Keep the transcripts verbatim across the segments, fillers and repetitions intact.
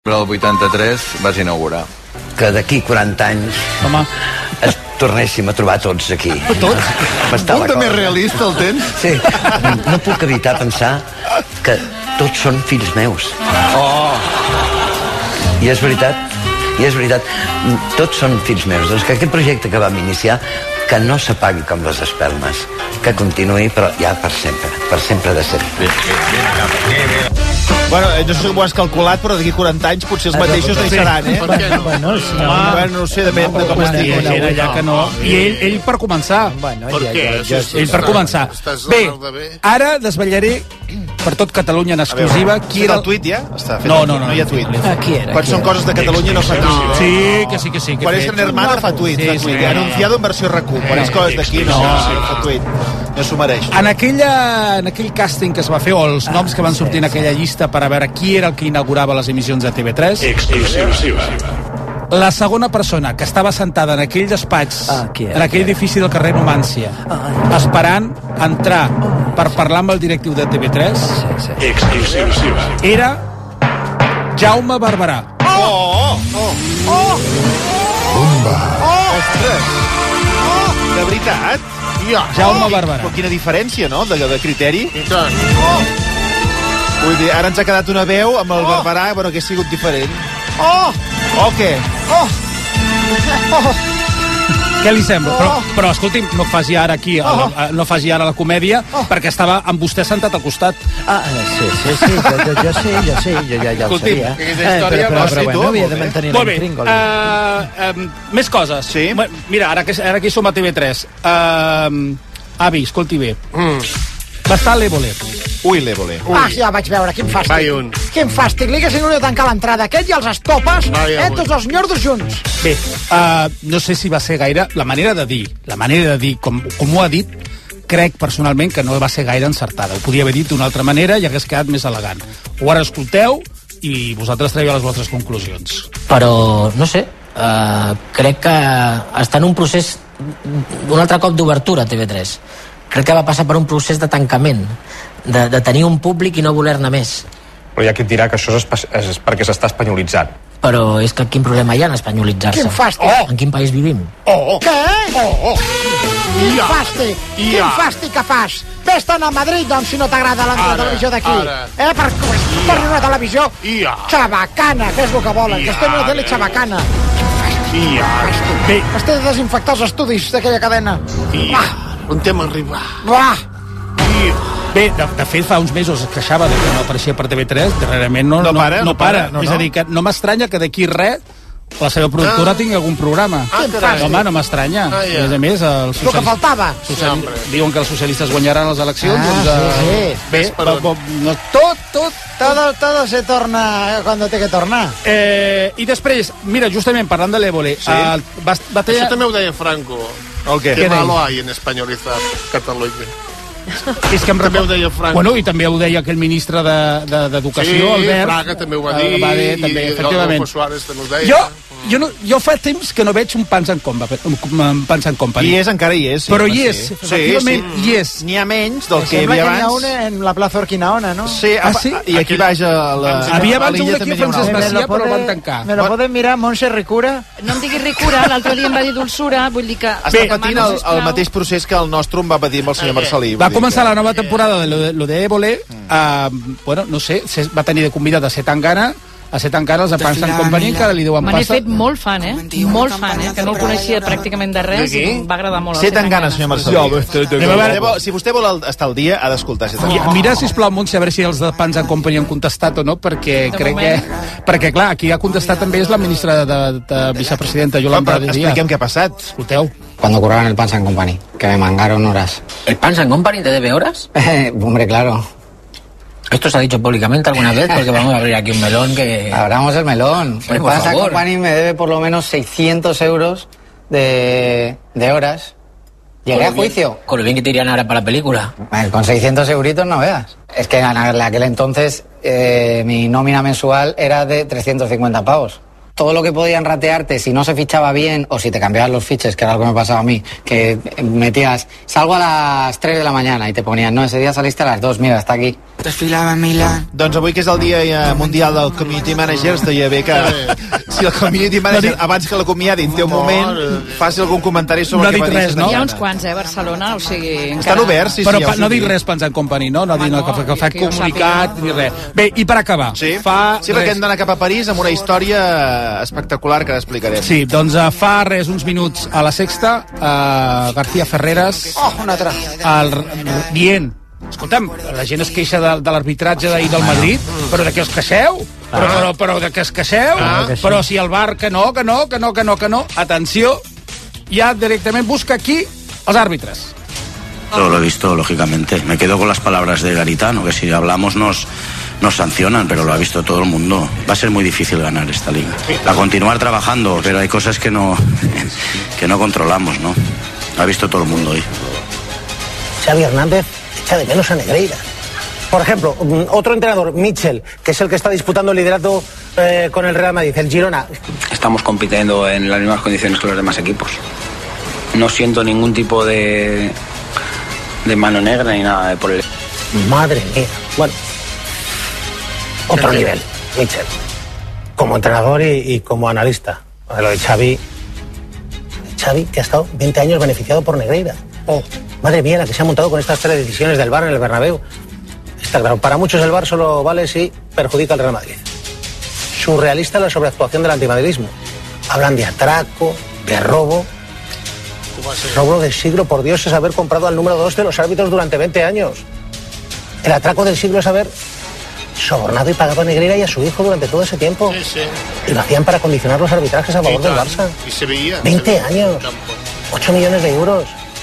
el vuitanta-tres vas inaugurar. Que d'aquí quaranta anys Home. es tornéssim a trobar tots aquí. Tots? Un de més realista el tens? Sí, no puc evitar pensar que tots són fills meus. Oh! I és veritat, i és veritat, tots són fills meus. Doncs que aquest projecte que vam iniciar, que no s'apagui com les espelmes, que continuï, però ja per sempre, per sempre de sempre. Bueno, no sé com ho has calculat, però d'aquí quaranta anys potser els mateixos no hi seran, eh? Per què no? Bueno, sí, Home, bueno, no sé, depèn de com estigui. Era allà que no. I ell, ell per començar. Bueno, Per ja, què? ja, ja, Ell per començar. Estàs Bé, de bé. ara desvetllaré per tot Catalunya en exclusiva qui Era era el tuit, ja? Està fet No, el no, tuit, no. no hi ha tuit. Aquí era. Quan són coses de Catalunya no fa tuit. Sí, que sí, que sí. Que Quan he és fet. una hermana fa tuit, Sí, fa sí, tuit. sí. Anunciado en versió R A C U. Quan és coses d'aquí no, no fa tuit. No s'ho mereix. En, aquella, en aquell càsting que es va fer, o els noms que van sortir en aquella llista per a veure qui era el que inaugurava les emissions de T V tres, la segona persona que estava sentada en aquell despatx, Ah, qui era, en aquell qui era? edifici del carrer Numància, esperant entrar per parlar amb el directiu de T V tres, Sí, sí. era Jaume Barberà. Oh! Oh! Oh! Ostres! De veritat? Ja. Jaume Barberà. Però quina diferència, no?, de, de criteri. I tant. Vull dir, ara ens ha quedat una veu amb el Barberà, però que ha sigut diferent. Oh! O què? Oh! Oh! Què li sembla? Però, però escolti'm, no faci ara aquí, el, no faci ara la comèdia, perquè estava amb vostè sentat al costat. Ah, sí, sí, sí, jo, jo, jo sí, jo sí, jo ja, ja ho Escolti'm, sabia. aquesta història però, va però, ser però tu, bueno, havia molt de bé. mantenir Molt bé, l'intríngulis. uh, um, més coses. Sí? Mira, ara que, ara que som a T V tres, uh, avi, escolti bé, Mm. va estar a l'Évole. Ui, l'Évole. Ah, ja vaig veure, quin fàstic. Vai un. Quin fàstic, li haguessin hagut de tancar l'entrada aquest i els estopes, Vai eh, un. tots els nyordos junts. Bé, uh, no sé si va ser gaire... La manera de dir, la manera de dir, com, com ho ha dit, crec personalment que no va ser gaire encertada. Ho podia haver dit d'una altra manera i hagués quedat més elegant. Ho ara escolteu i vosaltres traieu les vostres conclusions. Però, no sé, uh, crec que està en un procés, un altre cop d'obertura a T V tres. Crec que va passar per un procés de tancament, de, de tenir un públic i no voler-ne més. Però hi ha qui et dirà que això és, espa- és perquè s'està espanyolitzant. Però és que quin problema hi ha en espanyolitzar-se? Quin fàstic. Oh! En quin país vivim? Oh, oh. Què? Oh, oh. Quin Ja. fàstic, Ja. quin fàstic que fas. Vés-te'n a Madrid, doncs, si no t'agrada la Ara, televisió d'aquí. ara. Eh, per, per una televisió Ja. xabacana, que és el que volen, que Ja, estem en una tele eh. xabacana. I ara. Bé, Has de desinfectar els estudis d'aquella cadena. I ara. On hem arribat? Uah! I bé de, de fet, fa uns mesos es queixava de que no apareixia per T V tres, darrerament no, No para, no para, no, És no. a dir, que no m'estranya que d'aquí res la seva productora Ah. tingui algun programa. Ah, carai. Home, no m'estranya. Ah, ja. A més a més, els El que socialistes, faltava. Sí, hombre. diuen que els socialistes guanyaran les eleccions. Ah, doncs, sí, eh, sí. Bé, Ves per bo, on? bo, no, tot, tot. Todo, todo se torna cuando té que tornar. Eh, I després, mira, justament parlant de l'Évole, Sí. eh, va, va tenir... Això també ho deia Franco. El què? Que Què deia? malo hay en espanyolitzar Catalunya. És que em També recordo- ho deia Franco. Bueno, i també ho deia aquell ministre de- de- d'Educació, Sí, Albert. Fraga també ho va eh, dir, va dir també, i efectivament. Adolfo Suárez també ho deia. Jo, jo, no, jo fa temps que no veig un Pans en Compa, un Pans en Company. Hi és, encara hi és. Sí, Però home, hi és, sí. efectivament, sí, hi és. N'hi ha menys del que hi Sembla havia que n'hi ha abans. una en la plaça Urquinaona, no? Sí, Ah, apa- sí? i aquí baix a la... Havia a abans l'illa un aquí també a n'hi ha una Francesc altra. Macià, però el van tancar. Me lo poden mirar, Montse Ricura? No em diguis ricura, l'altre dia em va dir dolçura, vull dir que... Està patint el, el mateix procés que el nostre em va patir amb el senyor Marcelí. Va vull dir començar que- la nova temporada de lo de, lo de Évole, uh, bueno, no sé, se- va tenir de convidat a ser tan gana, a ser tan cara els de Pans en Company, que ara li diuen Me n'he pasta. fet molt fan, eh? Molt fan, eh? Que no el coneixia pràcticament de res i em va agradar molt. el Sé tan ganes, senyor Marcelí. Ja, bé, Si Anem a veure- vostè vol- Si vostè vol estar al dia, ha d'escoltar Sé tan I, ganes. mira, sisplau, Montse, a veure si els de Pans en Company han contestat o no, perquè De crec moment. que... Perquè, clar, qui ha contestat també és la ministra de, de vicepresidenta, Yolanda Però Díaz. expliquem què ha passat. Escolteu. Cuando curraba en el Pans and Company, que me mangaron horas. ¿El Pans and Company te debe horas? Hombre, claro. Esto se ha dicho públicamente alguna vez porque vamos a abrir aquí un melón que... Abramos el melón. Hombre, El por Pans and favor. Company me debe por lo menos seiscientos euros de, de horas. Llegué a Con lo bien- juicio. Con lo bien que te irían ahora para la película. Eh, Con seiscientos euritos no veas. Es que en aquel entonces eh, mi nómina mensual era de trescientos cincuenta pavos. todo lo que podían ratearte si no se fichaba bien o si te cambiaban los fiches, que era algo que me pasaba a mí, que metías, salgo a las tres de la mañana y te ponían, no, ese día saliste a las dos, mira, està aquí. Desfilava en Milà. Doncs avui que és el dia mundial del Community Manager, estaria bé que si el Community Manager, abans que l'acomiadin, té un moment, faci algun comentari sobre el que va dir. No? Hi ha uns quants, eh, a Barcelona, o sigui... Estan oberts, sí, sí. Però no dic res pensant Company, no? No dir que fa comunicat ni res. Bé, i per acabar, fa... Sí, perquè hem d'anar cap a París amb una història espectacular que explicarem. Sí, doncs uh, fa res, uns minuts a la Sexta, uh, García Ferreras... Oh, una altra. El, dient, escolta'm, la gent es queixa de, de l'arbitratge d'ahir del Madrid, però de què us queixeu? Però, però, però de què es queixeu? Ah, que sí. Però si el V A R que no, que no, que no, que no, que no... Atenció, ja directament busca aquí els àrbitres. Todo lo he visto, lógicamente. Me quedo con las palabras de Garitano, que si hablamos nos, nos sancionan, pero lo ha visto todo el mundo. Va a ser muy difícil ganar esta liga. A continuar trabajando, pero hay cosas que no, que no controlamos, ¿no? Lo ha visto todo el mundo hoy. Xavi Hernández echa de menos a Negreira. Por ejemplo, otro entrenador, Mitchell, que es el que está disputando el liderato eh, con el Real Madrid, el Girona. Estamos compitiendo en las mismas condiciones que los demás equipos. No siento ningún tipo de... de mano negra ni nada de por el... Madre mía. Bueno, otro nivel, Mitchell. Como entrenador y, y como analista. Lo de Xavi... Xavi, que ha estado veinte años beneficiado por Negreira. Oh, madre mía, la que se ha montado con estas tres decisiones del V A R en el Bernabéu. Está claro, para muchos el V A R solo vale si perjudica al Real Madrid. Surrealista la sobreactuación del antimadridismo. Hablan de atraco, de robo... El robo del siglo, por Dios, es haber comprado al número dos de los árbitros durante veinte años. El atraco del siglo es haber sobornado y pagado a Negreira y a su hijo durante todo ese tiempo. Sí, sí. Y lo hacían para condicionar los arbitrajes a favor del Barça. Y se veía. veinte años. ocho millones de euros.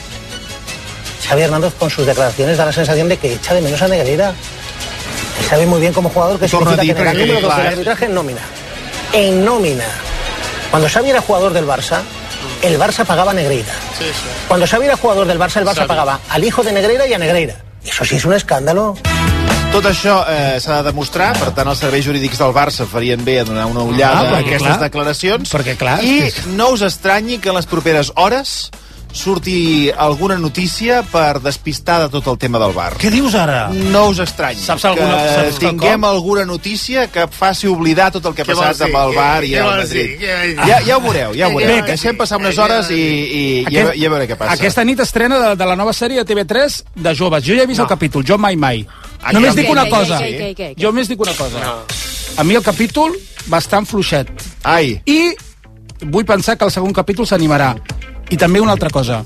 Xavi Hernández, con sus declaraciones, da la sensación de que echa de menos a Negreira. Él sabe muy bien como jugador que significa tener al número dos del arbitraje en nómina. En nómina. Cuando Xavi era jugador del Barça, el Barça pagaba a Negreira. Sí, sí. Cuando Xavi era jugador del Barça, el Barça Xavi. pagava al hijo de Negreira i a Negreira. I això sí és un escàndalo. Tot això eh, s'ha de demostrar, per tant els serveis jurídics del Barça farien bé a donar una ullada ah, a aquestes clar, declaracions. Perquè, clar, I és... no us estranyi que en les properes hores surti alguna notícia per despistar de tot el tema del V A R. Què dius ara? No us estranyi. Saps alguna, que saps tinguem com? alguna notícia que faci oblidar tot el que ha passat amb el V A R i el Madrid. Ja, ja ho veureu, ja ho veureu. Bé, deixem passar unes hores i, i, i, a, i a veure què passa. Aquesta nit estrena de, de la nova sèrie de T V tres de joves. Jo ja he vist no. el capítol, jo mai mai. Ah, Només que, dic una que, cosa. que, que, que, que. Jo només dic una cosa. No. A mi el capítol bastant fluixet. Ai. I vull pensar que el segon capítol s'animarà. I també una altra cosa.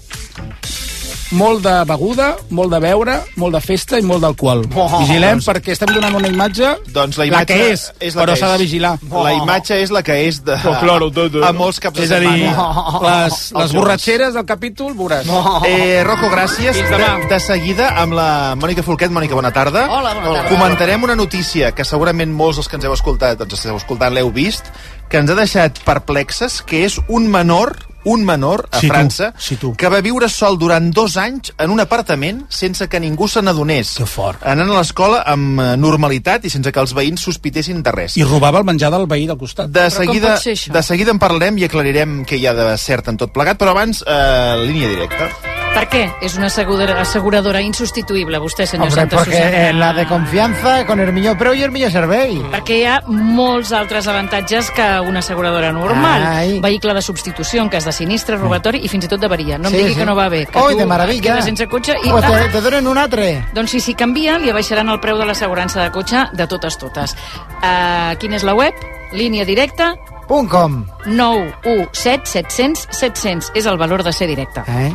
Molt de beguda, molt de beure, molt de festa i molt d'alcohol. Oh, Vigilem doncs... perquè estem donant una imatge, doncs la, imatge la que és, és la però s'ha de és. vigilar. Oh. La imatge és la que és de... Oh, claro, tot, tot. A molts caps de és setmana. És a dir, oh. les, les borratxeres del capítol, veuràs. Oh. Eh, Rocco, gràcies. De, de seguida, amb la Mònica Folquet. Mònica, bona tarda. Hola, bona tarda. Comentarem una notícia que segurament molts dels que ens heu escoltat, doncs esteu escoltant, l'heu vist, que ens ha deixat perplexes, que és un menor... un menor a sí, França tu, sí, tu. que va viure sol durant dos anys en un apartament sense que ningú se n'adonés. Que fort. Anant a l'escola amb normalitat i sense que els veïns sospitessin de res. I robava el menjar del veí del costat. De seguida, de seguida en parlarem i aclarirem què hi ha de cert en tot plegat, però abans, eh, línia directa. Per què? És una aseguradora, aseguradora insustituïble, vostè, senyor Hombre, Santa porque Susana. Eh, la de confianza con el millor preu i el millor servei. Perquè hi ha molts altres avantatges que una asseguradora normal. Ai. Vehicle de substitució en cas de sinistre, robatori i fins i tot d'avaria. No em Sí, digui sí. que no va bé. Que Oi, tu de maravilla. quedes sense cotxe i... Pues te, te donen un altre. Doncs si s'hi canvia, li abaixaran el preu de l'assegurança de cotxe de totes totes. Uh, quina és la web? Línia directa. Punt com. nou u set set cents set cents. És el valor de ser directe. Eh?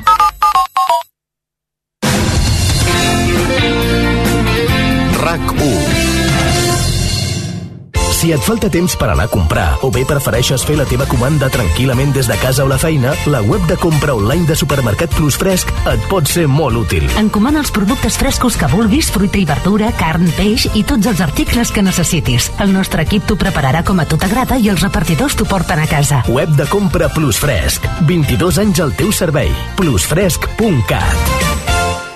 RAC u. Si et falta temps per anar a comprar o bé prefereixes fer la teva comanda tranquil·lament des de casa o la feina, la web de compra online de Supermercat Plus Fresc et pot ser molt útil. Encomana els productes frescos que vulguis, fruita i verdura, carn, peix i tots els articles que necessitis. El nostre equip t'ho prepararà com a tu t'agrada i els repartidors t'ho porten a casa. Web de compra Plus Fresc. vint-i-dos anys al teu servei. plusfresc punt cat.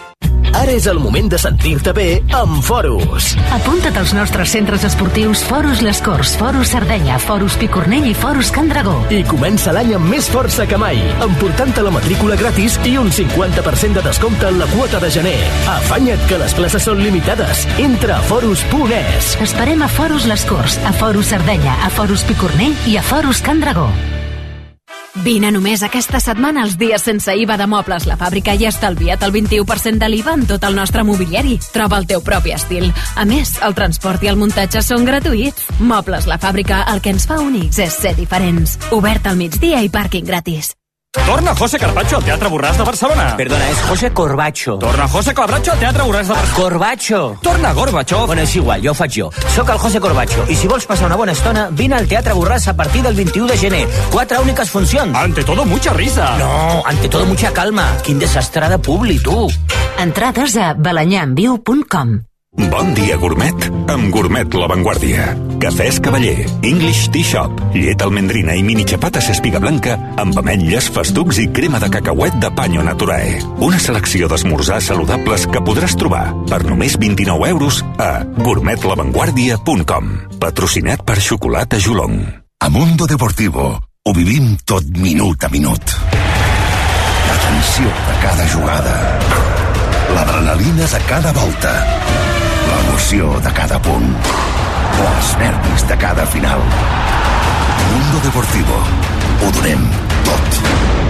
Ara és el moment de sentir-te bé amb Forus. Apunta't als nostres centres esportius Forus Les Corts, Forus Sardenya, Forus Picornell i Forus Can Dragó. I comença l'any amb més força que mai, emportant-te la matrícula gratis i un cinquanta per cent de descompte en la quota de gener. Afanya't, que les places són limitades. Entra a forus punt es. Esperem a Forus Les Corts, a Forus Sardenya, a Forus Picornell i a Forus Can Dragó. Vine només aquesta setmana als dies sense I V A de Mobles La Fàbrica i estalvia't el vint-i-u per cent de l'I V A en tot el nostre mobiliari. Troba el teu propi estil. A més, el transport i el muntatge són gratuïts. Mobles La Fàbrica, el que ens fa únics és ser diferents. Obert al migdia i pàrquing gratis. Torna José Carbacho al Teatre Borràs de Barcelona. Perdona, es José Corbacho. Torna José Corbacho al Teatre Borràs de Barcelona. Corbacho. Torna Gorbacho. Bueno, és igual, jo ho faig jo. Soc el José Corbacho i si vols passar una bona estona, vine al Teatre Borràs a partir del vint-i-u de gener. Quatre úniques funcions. Ante todo, mucha risa. No, ante todo, mucha calma. Quin desastre de publi, tu. Entrades a balanyamviu punt com. Bon dia, gourmet, amb Gourmet La Vanguardia. Cafès Cavaller, English Tea Shop, llet almendrina i mini xapates espiga blanca amb ametlles, festucs i crema de cacauet de Panyo Naturae. Una selecció d'esmorzars saludables que podràs trobar per només vint-i-nou euros a gourmet la vanguardia punt com. Patrocinat per Xocolata Jolong. A Mundo Deportivo ho vivim tot minut a minut. La tensió de cada jugada, l'adrenalina de cada volta, l'emoció de cada punt, o els nervis de cada final. Mundo Deportivo. Ho donem tot.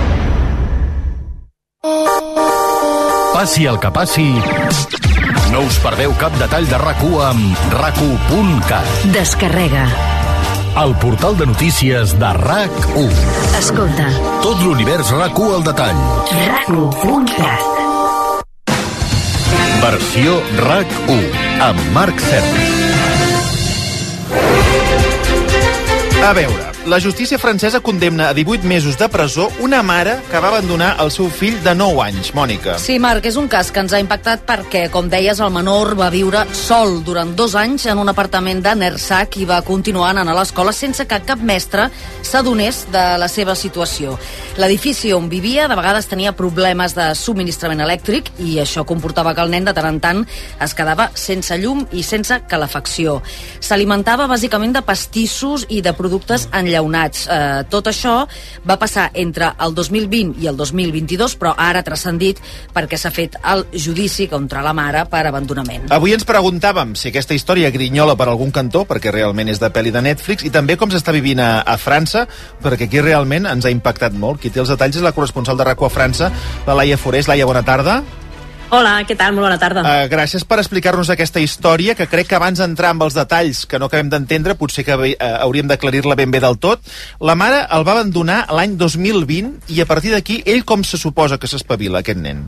Passi el que passi, no us perdeu cap detall de RAC u amb rac u punt cat. Descarrega. El portal de notícies de RAC u. Escolta. Tot l'univers RAC u al detall. rac u punt cat. Versió RAC u amb Marc Sergi. A veure, la justícia francesa condemna a divuit mesos de presó una mare que va abandonar el seu fill de nou anys, Mònica. Sí, Marc, és un cas que ens ha impactat perquè, com deies, el menor va viure sol durant dos anys en un apartament de Nersac i va continuar anant a l'escola sense que cap mestre s'adonés de la seva situació. L'edifici on vivia de vegades tenia problemes de subministrament elèctric i això comportava que el nen de tant en tant es quedava sense llum i sense calefacció. S'alimentava bàsicament de pastissos i de productes enllaunats. Eh, tot això va passar entre el dos mil vint i el dos mil vint-i-dos, però ara ha transcendit perquè s'ha fet el judici contra la mare per abandonament. Avui ens preguntàvem si aquesta història grinyola per algun cantó, perquè realment és de pel·li de Netflix, i també com s'està vivint a, a França, perquè aquí realment ens ha impactat molt. Qui té els detalls és la corresponsal de RAC u a França, la Laia Forés. Laia, bona tarda. Hola, què tal? Molt bona tarda. Uh, gràcies per explicar-nos aquesta història, que crec que abans d'entrar amb els detalls que no acabem d'entendre, potser que uh, hauríem d'aclarir-la ben bé del tot. La mare el va abandonar l'any dos mil vint i a partir d'aquí, ell com se suposa que s'espavila, aquest nen?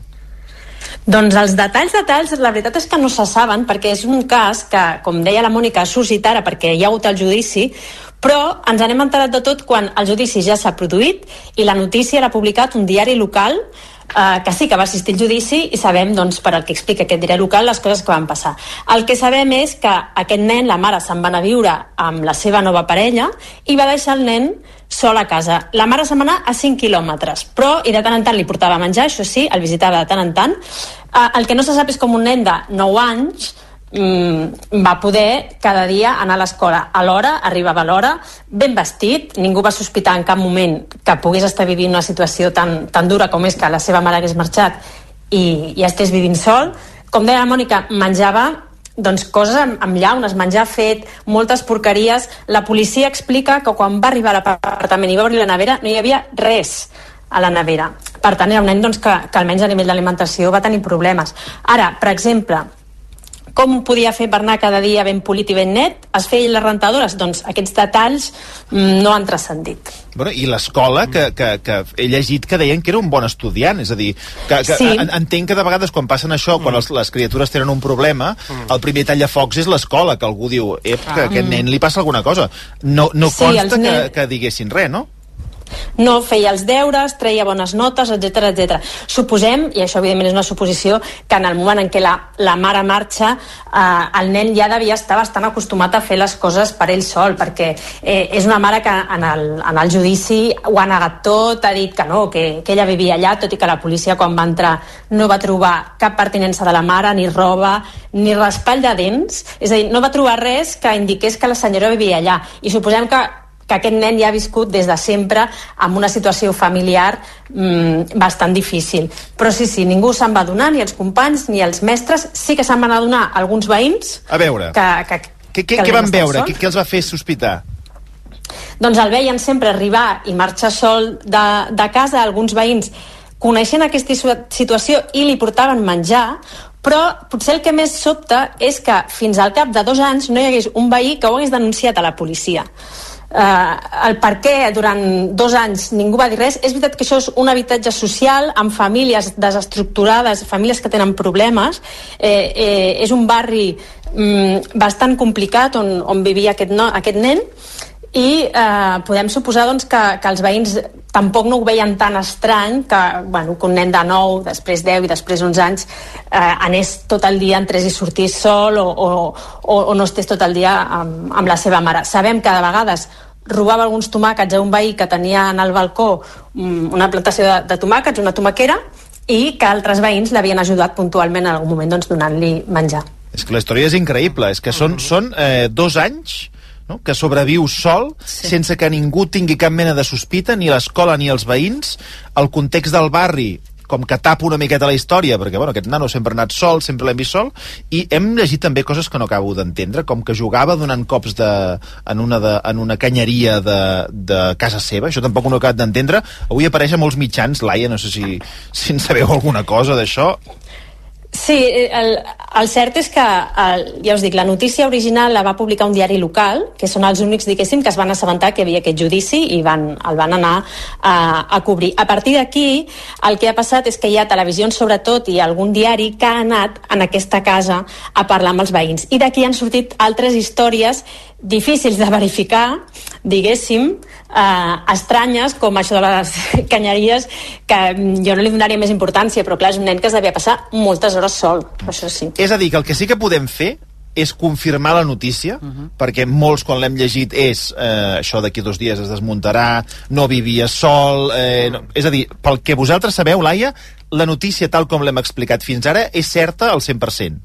Doncs els detalls, detalls, la veritat és que no se saben, perquè és un cas que, com deia la Mònica, ha sorgit ara perquè hi ha hagut el judici, però ens n'hem enterat de tot quan el judici ja s'ha produït i la notícia l'ha publicat un diari local Uh, que sí que va assistir al judici i sabem, doncs, per al que explica aquest diari local, les coses que van passar. El que sabem és que aquest nen, la mare se'n va anar a viure amb la seva nova parella i va deixar el nen sol a casa. La mare se'n va anar a cinc quilòmetres, però i de tant en tant li portava menjar, això sí, el visitava de tant en tant. Uh, el que no se sap és com un nen de nou anys mm, va poder cada dia anar a l'escola a l'hora, arribava a l'hora, ben vestit, ningú va sospitar en cap moment que pogués estar vivint una situació tan, tan dura com és que la seva mare hagués marxat i, i estés vivint sol. Com deia la Mònica, menjava doncs, coses amb, amb llaunes, menjar fet, moltes porqueries. La policia explica que quan va arribar a l'apartament i va obrir la nevera no hi havia res a la nevera. Per tant, era un nen doncs, que, que almenys a nivell d'alimentació va tenir problemes. Ara, per exemple, com ho podia fer per anar cada dia ben polit i ben net? Es feia les rentadores? Doncs aquests detalls no han transcendit. Bueno, i l'escola, que, que, que he llegit que deien que era un bon estudiant, és a dir, que, que sí. Entenc que de vegades quan passen això, quan els, les criatures tenen un problema, el primer tallafocs és l'escola, que algú diu, ep, que a aquest nen li passa alguna cosa. No, no sí, consta que, que diguessin res, no? No feia els deures, treia bones notes, etcètera, etcètera. Suposem, i això evidentment és una suposició, que en el moment en què la, la mare marxa, eh, el nen ja devia estar bastant acostumat a fer les coses per ell sol, perquè eh, és una mare que en el, en el judici ho ha negat tot, ha dit que no, que, que ella vivia allà, tot i que la policia quan va entrar no va trobar cap pertinença de la mare, ni roba, ni raspall de dents, és a dir, no va trobar res que indiqués que la senyora vivia allà, i suposem que que aquest nen ja ha viscut des de sempre amb una situació familiar mmm, bastant difícil. Però sí, sí, ningú se'n va adonar, ni els companys ni els mestres. Sí que se'n van adonar alguns veïns. A veure, que, que, què, què, què van veure? Què, què els va fer sospitar? Doncs el veien sempre arribar i marxar sol de, de casa. Alguns veïns coneixent aquesta situació i li portaven menjar, però potser el que més sobta és que fins al cap de dos anys no hi hagués un veí que ho hagués denunciat a la policia. Uh, el per què durant dos anys ningú va dir res. És veritat que això és un habitatge social amb famílies desestructurades, famílies que tenen problemes, eh, eh, és un barri mm, bastant complicat on, on vivia aquest, no, aquest nen, i eh, podem suposar doncs, que, que els veïns tampoc no ho veien tan estrany que, bueno, que un nen de nou, després deu i després onze anys eh, anés tot el dia, entrés i sortís sol o, o, o, o no estés tot el dia amb, amb la seva mare. Sabem que de vegades robava alguns tomàquets a un veí que tenia en el balcó una plantació de, de tomàquets, una tomaquera, i que altres veïns l'havien ajudat puntualment en algun moment doncs, donant-li menjar. És que la història és increïble, és que són, són eh, dos anys no? que sobreviu sol, sí. sense que ningú tingui cap mena de sospita, ni l'escola ni els veïns. El context del barri com que tapa una miqueta la història, perquè bueno, aquest nano sempre ha anat sol, sempre l'hem vist sol, i hem llegit també coses que no acabo d'entendre, com que jugava donant cops de, en, una de, en una canyeria de, de casa seva. Això tampoc no he acabat d'entendre. Avui apareix a molts mitjans, Laia, no sé si, si en sabeu alguna cosa d'això. Sí, el, el cert és que, el, ja us dic, la notícia original la va publicar un diari local, que són els únics, diguéssim, que es van assabentar que hi havia aquest judici i van, el van anar a, a cobrir. A partir d'aquí, el que ha passat és que hi ha televisions, sobretot, i algun diari que ha anat en aquesta casa a parlar amb els veïns. I d'aquí han sortit altres històries difícils de verificar, diguéssim, eh, estranyes, com això de les canyeries, que jo no li donaria més importància, però clar, és un nen que es devia passar moltes hores sol, això sí. És a dir, que el que sí que podem fer és confirmar la notícia, uh-huh. perquè molts, quan l'hem llegit, és eh, això d'aquí dos dies es desmuntarà, no vivia sol... Eh, no. És a dir, pel que vosaltres sabeu, Laia, la notícia, tal com l'hem explicat fins ara, és certa al cent per cent.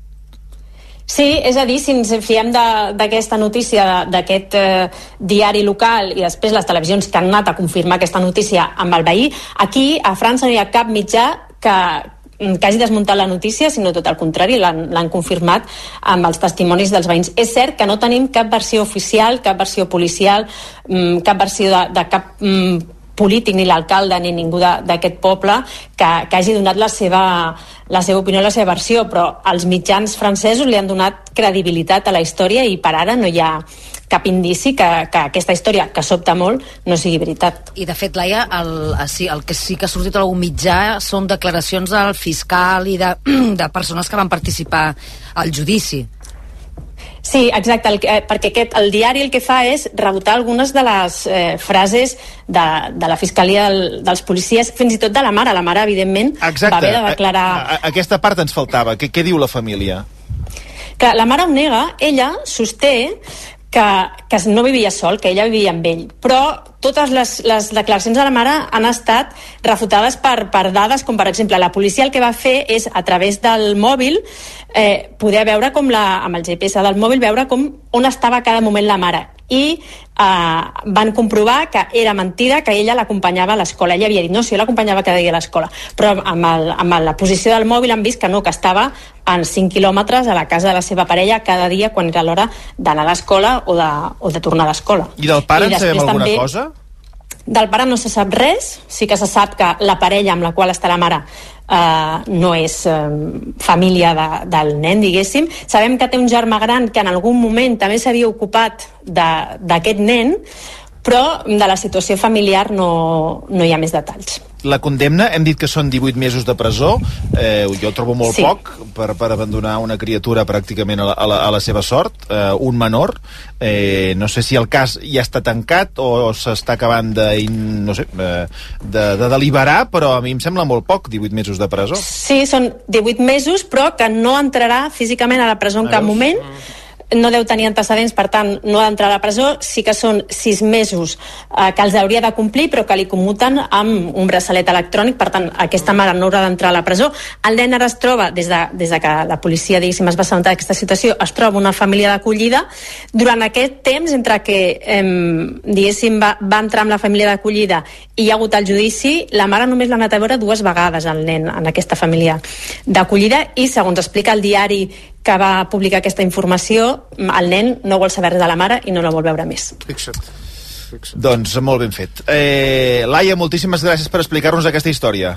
Sí, és a dir, si ens fiem d'aquesta notícia d'aquest eh, diari local i després les televisions que han anat a confirmar aquesta notícia amb el veí, aquí a França no hi ha cap mitjà que, que hagi desmuntat la notícia, sinó tot el contrari, l'han confirmat amb els testimonis dels veïns. És cert que no tenim cap versió oficial, cap versió policial, cap versió de, de cap polític, ni l'alcalde ni ningú d'aquest poble que, que hagi donat la seva, la seva opinió, la seva versió, però els mitjans francesos li han donat credibilitat a la història i per ara no hi ha cap indici que, que aquesta història, que sobta molt, no sigui veritat. I de fet, Laia, el, el que sí que ha sortit a algun mitjà són declaracions del fiscal i de, de persones que van participar al judici. Sí, exacte, el, eh, perquè aquest, el diari el que fa és rebotar algunes de les eh, frases de, de la fiscalia del, dels policies, fins i tot de la mare. La mare, evidentment, exacte. va haver de declarar... A, a, aquesta part ens faltava. Què, què diu la família? Que la mare ho nega, ella sosté que, que no vivia sol, que ella vivia amb ell, però totes les, les declaracions de la mare han estat refutades per, per dades, com per exemple la policia el que va fer és a través del mòbil eh, poder veure com la, amb el G P S del mòbil veure com on estava a cada moment la mare i eh, van comprovar que era mentida, que ella l'acompanyava a l'escola. Ella havia dit, no, si jo l'acompanyava cada dia a l'escola, però amb, el, amb la posició del mòbil han vist que no, que estava en cinc quilòmetres a la casa de la seva parella cada dia quan era l'hora d'anar a l'escola o de, o de tornar a l'escola. I del pare en sabem alguna també, cosa? Del pare no se sap res, sí que se sap que la parella amb la qual està la mare eh, no és eh, família de, del nen, diguéssim. Sabem que té un germà gran que en algun moment també s'havia ocupat d'aquest nen, però de la situació familiar no, no hi ha més detalls. La condemna, hem dit que són divuit mesos de presó, eh, jo trobo molt Sí. poc per, per abandonar una criatura pràcticament a la, a la, a la seva sort, eh, un menor. Eh, no sé si el cas ja està tancat o s'està acabant de, no sé, eh, de, de deliberar, però a mi em sembla molt poc, divuit mesos de presó. Sí, són divuit mesos, però que no entrarà físicament a la presó en cap moment. No deu tenir antecedents, per tant, no ha d'entrar a la presó. Sí que són sis mesos eh, que els hauria de complir, però que li commuten amb un braçalet electrònic. Per tant, aquesta mare no haurà d'entrar a la presó. El nen ara es troba, des de, des de que la policia, diguéssim, es va assabentar d'aquesta situació, es troba una família d'acollida. Durant aquest temps, entre que, eh, diguéssim, va, va entrar amb la família d'acollida i hi ha hagut el judici, la mare només l'ha anat a veure dues vegades, el nen, en aquesta família d'acollida, i segons explica el diari que va publicar aquesta informació, el nen no vol saber res de la mare i no la vol veure més. Fixa't. Fixa't. Doncs molt ben fet. Eh, Laia, moltíssimes gràcies per explicar-nos aquesta història.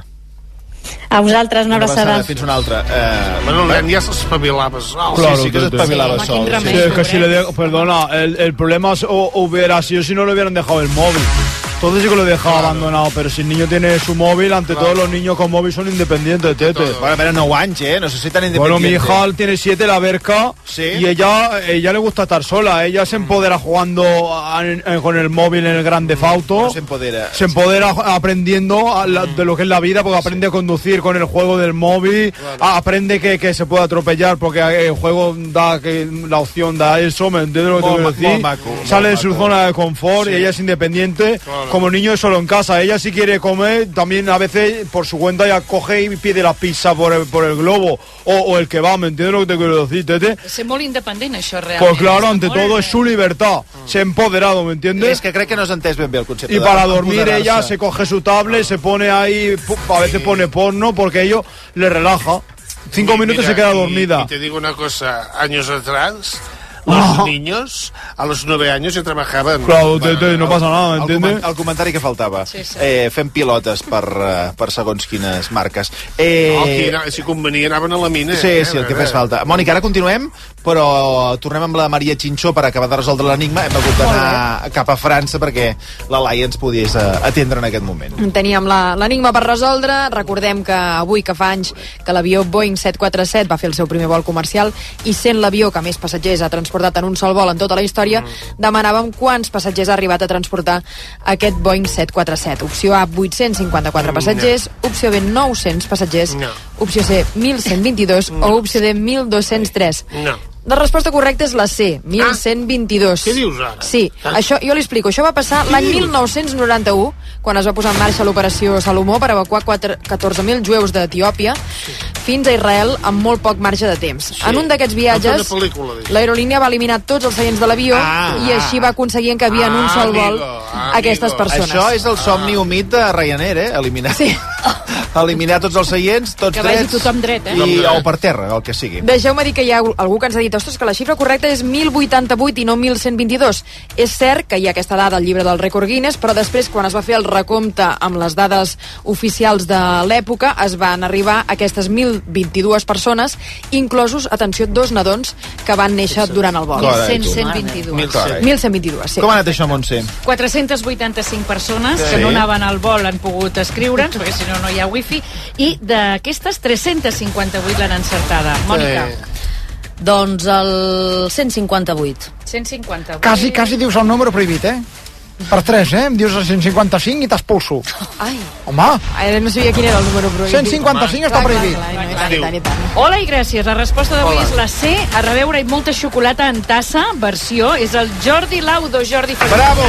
A vosaltres, una abraçada. Fins una altra. Eh, bueno, el nen ja s'espavilava sol. Claro, sí, sí que s'espavilava sol. Sí, es que si le de, perdona, el, el problema es, o, hubiera sido si no le hubieran dejado el móvil. Entonces sí que lo dejaba claro. abandonado, pero si el niño tiene su móvil, ante claro. todo los niños con móvil son independientes, Tete. Bueno, pero no guanche, ¿eh? No sé si tan independiente. Bueno, mi hija tiene siete, la Berca, ¿sí? Y ella ella le gusta estar sola. Ella se empodera jugando a, a, con el móvil en el Grand Theft Auto. No se empodera. Se empodera aprendiendo a la, de lo que es la vida, porque aprende a conducir con el juego del móvil, claro. a, aprende que, que se puede atropellar, porque el juego da que la opción da eso, ¿me entiendes lo que te quiero decir? Maco, Sale de su zona de confort, sí. Y ella es independiente. Claro. Como niño es solo en casa. Ella si quiere comer, también a veces por su cuenta ya coge y pide la pizza por el, por el globo o, o el que va, ¿me entiendes lo que te quiero decir, Tete? Ser molt independent, això, realment. Pues claro, ante todo es su libertad. Se ha empoderado, ¿me entiendes? Es que creo que no se entès ben bé el concepte. Y para dormir ella se coge su tablet, se pone ahí, a veces pone porno, porque ello le relaja. Cinco minutos Mira, se queda y, dormida. Y te digo una cosa, años atrás... Los oh. niños a los nueve años ya trabajaban. Claro, te, te, no pasa nada, ¿me entiendes? El, el comentari que faltava. Sí, sí. Eh, fem pilotes per, uh, per segons quines marques. Eh... No, aquí, si convenia, anaven a la mina. Sí, eh? sí, el que fes falta. Mònica, ara continuem, però tornem amb la Maria Chinchó per acabar de resoldre l'enigma. Hem hagut d'anar cap a França perquè la Laia ens pogués uh, atendre en aquest moment. Teníem l'enigma per resoldre. Recordem que avui, que fa anys que l'avió Boeing set quaranta-set va fer el seu primer vol comercial i sent l'avió que més passatgers ha transportat en un sol vol en tota la història, mm. demanàvem quants passatgers ha arribat a transportar aquest Boeing set quaranta-set. Opció A, vuit-cents cinquanta-quatre passatgers, no. Opció B, nou-cents passatgers, no. Opció C, mil cent vint-i-dos no. O opció D, mil dos-cents tres. No. La resposta correcta és la C, mil cent vint-i-dos. Ah, què dius ara? Sí, ah. això, jo li explico. Això va passar l'any mil nou-cents noranta-u, quan es va posar en marxa l'operació Salomó per evacuar catorze mil jueus d'Etiòpia sí. fins a Israel amb molt poc marge de temps. Sí. En un d'aquests viatges, l'aerolínia va eliminar tots els seients de l'avió ah, i així va aconseguir que havia en un sol vol ah, aquestes persones. Això és el somni ah. humit de Ryanair, eh? Eliminar, sí. eliminar tots els seients, tots que drets, vagi tothom dret, eh? I, o per terra, el que sigui. Deixeu-me dir que hi ha algú que ens ha dit ostres, que la xifra correcta és mil vuitanta-vuit i no mil cent vint-i-dos. És cert que hi ha aquesta dada al llibre del rècord Guinness, però després, quan es va fer el recompte amb les dades oficials de l'època, es van arribar a aquestes mil vint-i-dues persones, inclosos, atenció, dos nadons que van néixer durant el vol. mil cent vint-i-dos. mil cent vint-i-dos, sí. Com ha anat això, Montse? quatre-cents vuitanta-cinc persones sí. que no anaven al vol han pogut escriure'ns, perquè si no, no hi ha wifi, i d'aquestes tres-cents cinquanta-vuit l'han encertada. Mònica. Sí. Doncs el cent cinquanta-vuit. cent cinquanta-vuit. Quasi, quasi dius el número prohibit, eh? Per tres, eh? Em dius el cent cinquanta-cinc i t'expulso. Ai. Home. Ai, no sabia quin era el número prohibit. cent cinquanta-cinc està prohibit. Clar, clar, clar, i tant, i tant. Hola i gràcies. La resposta d'avui és la C. A reveure i molta xocolata en tassa. Versió és el Jordi Laudo. Jordi, bravo!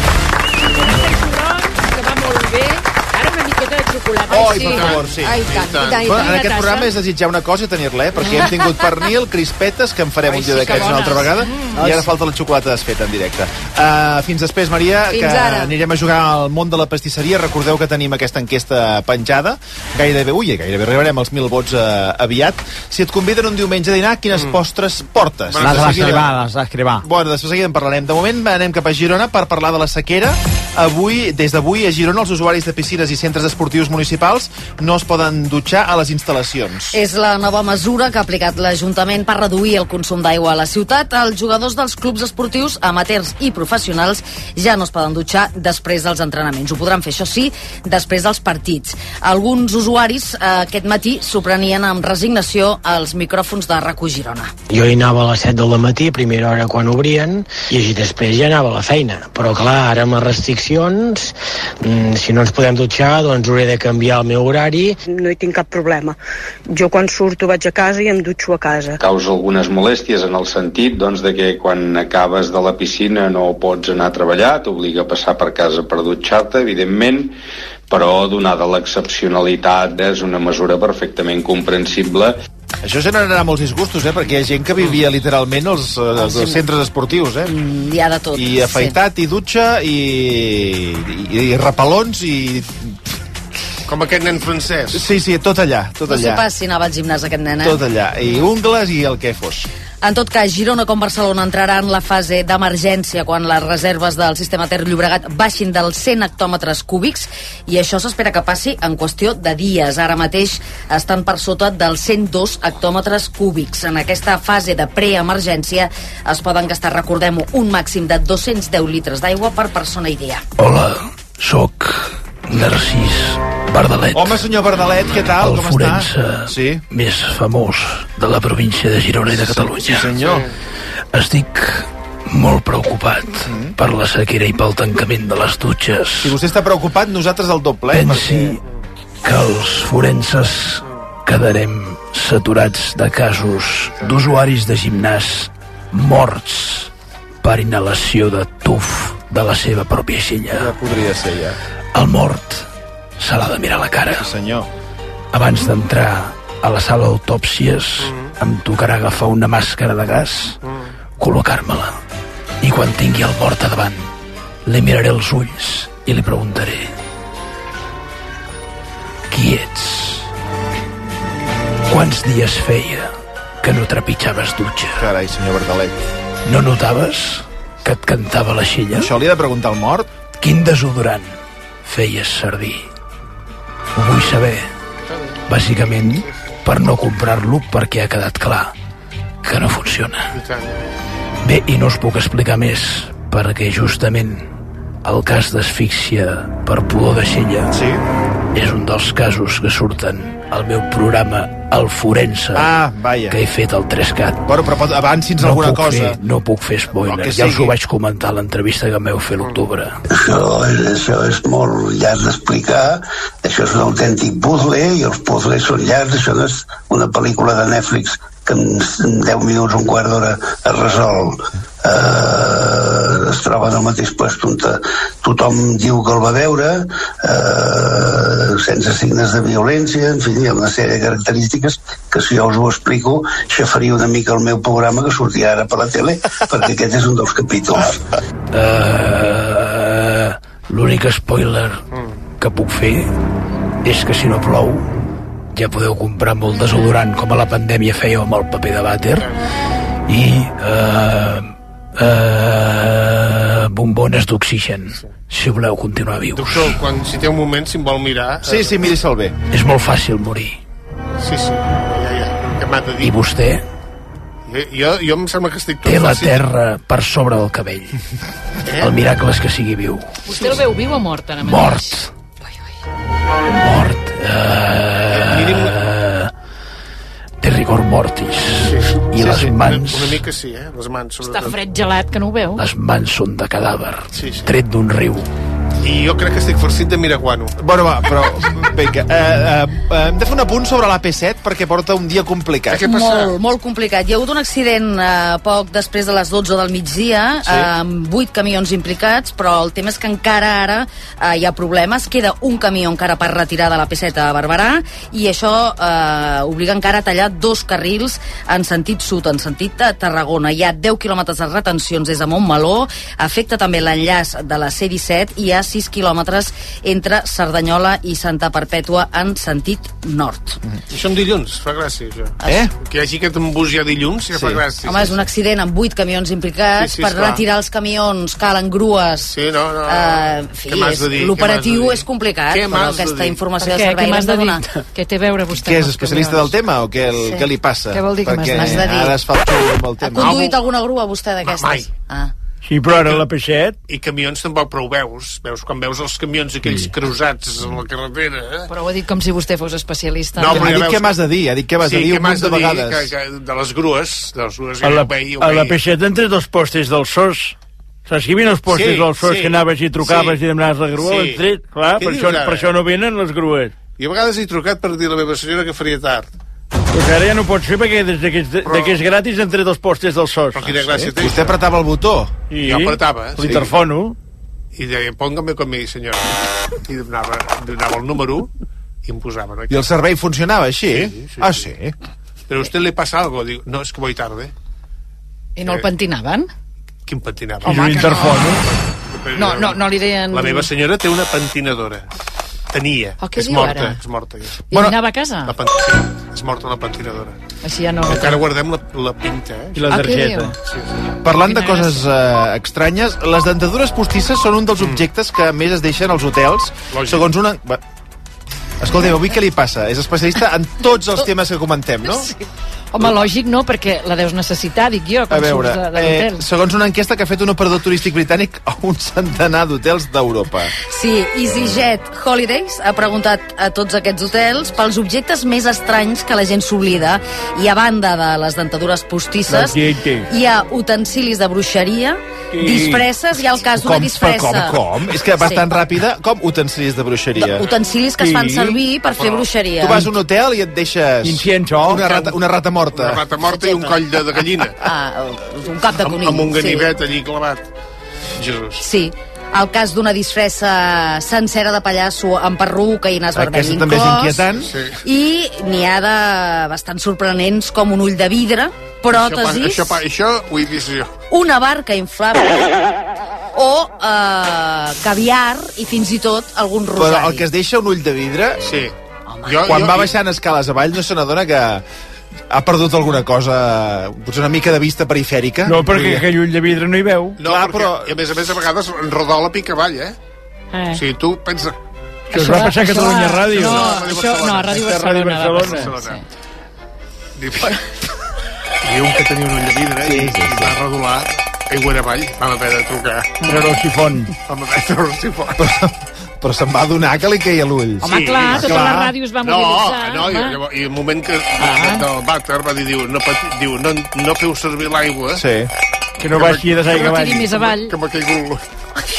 Que va molt bé. Ara una miqueta de xocolata. Oh, sí. Per favor, sí. Ai, tant, i tant, i tant. Bueno, en aquest programa és desitjar una cosa i tenir-la, eh? Perquè hem tingut pernil, crispetes, que en farem Ai, un dia sí, d'aquests una altra vegada, mm. i ara falta la xocolata desfeta en directe. Uh, fins després, Maria, fins que ara. Anirem a jugar al món de la pastisseria. Recordeu que tenim aquesta enquesta penjada. Gairebé, ui, gairebé arribarem als mil vots uh, aviat. Si et conviden un diumenge a dinar, quines mm. postres portes? Les d'escrivar, les d'escrivar. Bueno, després seguida en parlarem. De moment anem cap a Girona per parlar de la sequera. Avui, des d'avui, a Girona, els usuaris de piscines i centres esportius municipals professionals no es poden dutxar a les instal·lacions. És la nova mesura que ha aplicat l'Ajuntament per reduir el consum d'aigua a la ciutat. Els jugadors dels clubs esportius, amateurs i professionals, ja no es poden dutxar després dels entrenaments. Ho podran fer, això sí, després dels partits. Alguns usuaris eh, aquest matí s'ho prenien amb resignació als micròfons de RAC u Girona. Jo hi anava a les set del matí, a primera hora quan obrien, i així després ja anava a la feina. Però clar, ara amb les restriccions, mmm, si no ens podem dutxar, doncs hauré de canviar el meu horari. No hi tinc cap problema. Jo quan surto vaig a casa i em dutxo a casa. Causa algunes molèsties en el sentit doncs, de que quan acabes de la piscina no pots anar a treballar, t'obliga a passar per casa per dutxar-te, evidentment, però donada l'excepcionalitat és una mesura perfectament comprensible. Això generarà molts disgustos, eh? Perquè hi ha gent que vivia literalment als, als sí. centres esportius, eh? Mm, hi ha de tot. I afaitat, sí. I dutxa, i, i, i repelons, i... Com aquest nen francès. Sí, sí, tot allà, tot no allà. sé pas si anava al gimnàs aquest nen, eh? Tot allà, i ungles i el que fos. En tot cas, Girona com Barcelona entrarà en la fase d'emergència quan les reserves del sistema Ter Llobregat baixin dels cent hectòmetres cúbics, i això s'espera que passi en qüestió de dies. Ara mateix estan per sota dels cent dos hectòmetres cúbics. En aquesta fase de preemergència es poden gastar, recordem-ho, un màxim de dos-cents deu litres d'aigua per persona i dia. Hola, sóc Narcís Bardalet. Home, senyor Bardalet, què tal? El Com forense està? Sí. més famós de la província de Girona i de Catalunya. Sí, senyor. Estic molt preocupat mm. per la sequera i pel tancament de les dutxes. Si vostè està preocupat, nosaltres el doble. Pensi perquè... que els forenses quedarem saturats de casos d'usuaris de gimnàs morts per inhalació de tuf de la seva pròpia xilla. Ja podria ser, ja. El mort se l'ha de mirar a la cara. Sí, senyor. Abans d'entrar a la sala d'autòpsies, mm. em tocarà agafar una màscara de gas, mm. col·locar-me-la, i quan tingui el mort a davant, li miraré els ulls i li preguntaré: qui ets? Quants dies feia que no trepitjaves dutxa? Carai, senyor Bardalet. No notaves que et cantava la xilla? Això li ha de preguntar al mort? Quin desodorant feies servir? Ho vull saber. Bàsicament, per no comprar-lo perquè ha quedat clar que no funciona. Bé, i no us puc explicar més, perquè justament el cas d'asfíxia per pudor de xella sí? és un dels casos que surten al meu programa El Forense, ah, que he fet al tres cat. Bueno, però pot, avanci'ns no alguna cosa. Fer, no puc fer spoiler, ja us ho vaig comentar a l'entrevista que em vau fer a l'octubre. Això, això és molt llarg d'explicar, això és un autèntic puzzle, i els puzzles són llargs, això no és una pel·lícula de Netflix que en deu minuts, un quart d'hora es resol. Uh, es troba en el mateix lloc on tothom diu que el va veure, uh, sense signes de violència, en fi, hi ha una sèrie de característiques que si jo us ho explico xafaria una mica el meu programa que sortirà ara per la tele, perquè aquest és un dels capítols. Uh, L'únic spoiler que puc fer és que si no plou ja podeu comprar molt desodorant com a la pandèmia fèieu amb el paper de vàter, i uh, uh, bombones d'oxigen si voleu continuar vius. Doctor, quan, si té un moment, si em vol mirar... Sí, sí, miri-se'l bé. És molt fàcil morir. Sí, sí, ja, ja, que m'ha de dir. I vostè? Jo, jo, jo em sembla que estic tot té la fàcil. terra per sobre del cabell. Eh? El miracle és que sigui viu. Vostè el veu viu o mort ara mateix? Mort. Mort. Uh, té rigor mortis. Sí, sí. I sí, les sí, mans... Una, una mica sí, eh? Les mans. Està fred gelat, que no ho veu. Les mans són de cadàver, sí, sí. tret d'un riu. I jo crec que estic farcit de miraguano. Bueno, va, però, vinga, eh, eh, hem de fer un apunt sobre l'A P set perquè porta un dia complicat. Molt, molt complicat. Hi ha hagut un accident eh, poc després de les dotze del migdia, sí? eh, amb vuit camions implicats, però el tema és que encara ara eh, hi ha problemes. Queda un camió encara per retirar de l'A P set a Barberà, i això eh, obliga encara a tallar dos carrils en sentit sud, en sentit de Tarragona. Hi ha deu quilòmetres de retencions des de Montmeló, afecta també l'enllaç de la C disset i es sis quilòmetres entre Cerdanyola i Santa Perpètua en sentit nord. I això en dilluns, fa gràcia, això. Eh? Que hi hagi aquest embús ja dilluns, ja sí. fa gràcia. Home, és un accident amb vuit camions implicats, sí, sí, per esclar. Retirar els camions calen grues. Sí, no, no. Uh, en fi, l'operatiu és complicat, però aquesta informació de servei l'hem de donar. Què té a veure vostè? Què és especialista del tema o què, el, sí. què li passa? Què vol dir que m'has de dir? Ara es fa el xulo amb el tema. Ha conduït alguna grua vostè d'aquestes? Mai. Ah. Sí, però ara la P set... I camions tampoc prou veus. Veus quan veus els camions aquells sí. creusats a la carretera... Eh? Però ho ha dit com si vostè fos especialista. No, però ha dit què m'has de dir, ha dit què m'has sí, de dir un munt de vegades. Que, que de les grues, de les grues a la, veia, a la P set entre dos postes del S O S. Saps que hi havia els postes sí, del S O S sí, que anaves i trucaves sí, i demanaves la grua? Sí. Tret, clar, per això, per això no venen les grues. I a vegades he trucat per dir a la meva senyora que faria tard. Doncs ara ja no pots fer perquè des que és, però... que és gratis entre dos postes del S O S. Però quina gràcia té. Vostè apretava el botó. I jo apretava. L'interfono. Sí. I deia, póngame con mi senyora. I donava, donava el número i em posaven aquí. I el servei funcionava així? Sí, sí, ah, sí. sí. Però a usted le pasa algo? Digo, no, es que voy tarde. I no el pentinaven? Quin pentinava? Home, l'interfono. No, no, no li deien... La meva senyora té una pentinadora. Tenia. Oh, què és diu morta, ara? és morta. Ja. I bueno, anava a casa? La pent... sí, és morta la pentinadora. Així ja no... Encara guardem la, la pinta, eh? I la targeta. Ah, sí, sí. Parlant de coses uh, estranyes, les dentadures postisses són un dels objectes que més es deixen als hotels, Lògic. segons una... Escolteu, avui què li passa? És especialista en tots els temes que comentem, no? Sí. Home, lògic no, perquè la deus necessitar, dic jo, quan a veure, surts de, de l'hotel. Eh, segons una enquesta que ha fet un operador turístic britànic a un centenar d'hotels d'Europa. Sí, EasyJet Holidays ha preguntat a tots aquests hotels pels objectes més estranys que la gent s'oblida. I a banda de les dentadures postisses, hi ha utensilis de bruixeria, I... disfresses, hi ha el cas d'una disfressa. Com, com? És que bastant sí. ràpida. Com utensilis de bruixeria? No, utensilis que es fan servir per fer bruixeria. Tu vas a un hotel i et deixes Incienso. una rata, una rata morta. Una rata morta i un coll de, de gallina. Ah, un cap de conill. Amb, amb un ganivet sí. allí clavat. Jesús. Sí. El cas d'una disfressa sencera de pallasso amb perruca i nas vermell inclòs. Aquesta també és inquietant. Sí. I n'hi ha de bastant sorprenents com un ull de vidre, pròtesis... Això, això, això ho he vist jo. Una barca inflable o eh, caviar i fins i tot algun rosari. Però el que es deixa un ull de vidre... Sí. Home, jo, Quan jo, va baixant escales avall no se n'adona que ha perdut alguna cosa, potser una mica de vista perifèrica. No, perquè aquell ull de vidre no hi veu. No, Clar, perquè, però... i a més a més a vegades rodola pica avall, eh? eh? O sigui, tu pensa... Que us va passar a Catalunya Ràdio. No, no, això, no, a Ràdio Barcelona. Ràdio Barcelona. Sí. Diu que tenia un ull de vidre sí, i, sí, sí. va rodolar aigua avall. Vam haver de trucar. Treure el sifon. Vam haver de treure el sifon. Però, però se'n va adonar que li queia l'ull. Home, sí, clar, tota clar. La ràdio es va mobilitzar. No, no, i, i el moment que ah. del vàter va dir, diu, no, diu, no, no feu servir l'aigua. Sí. Que no baixi de l'aigua avall. Que no més avall. Que m'ha caigut l'ull.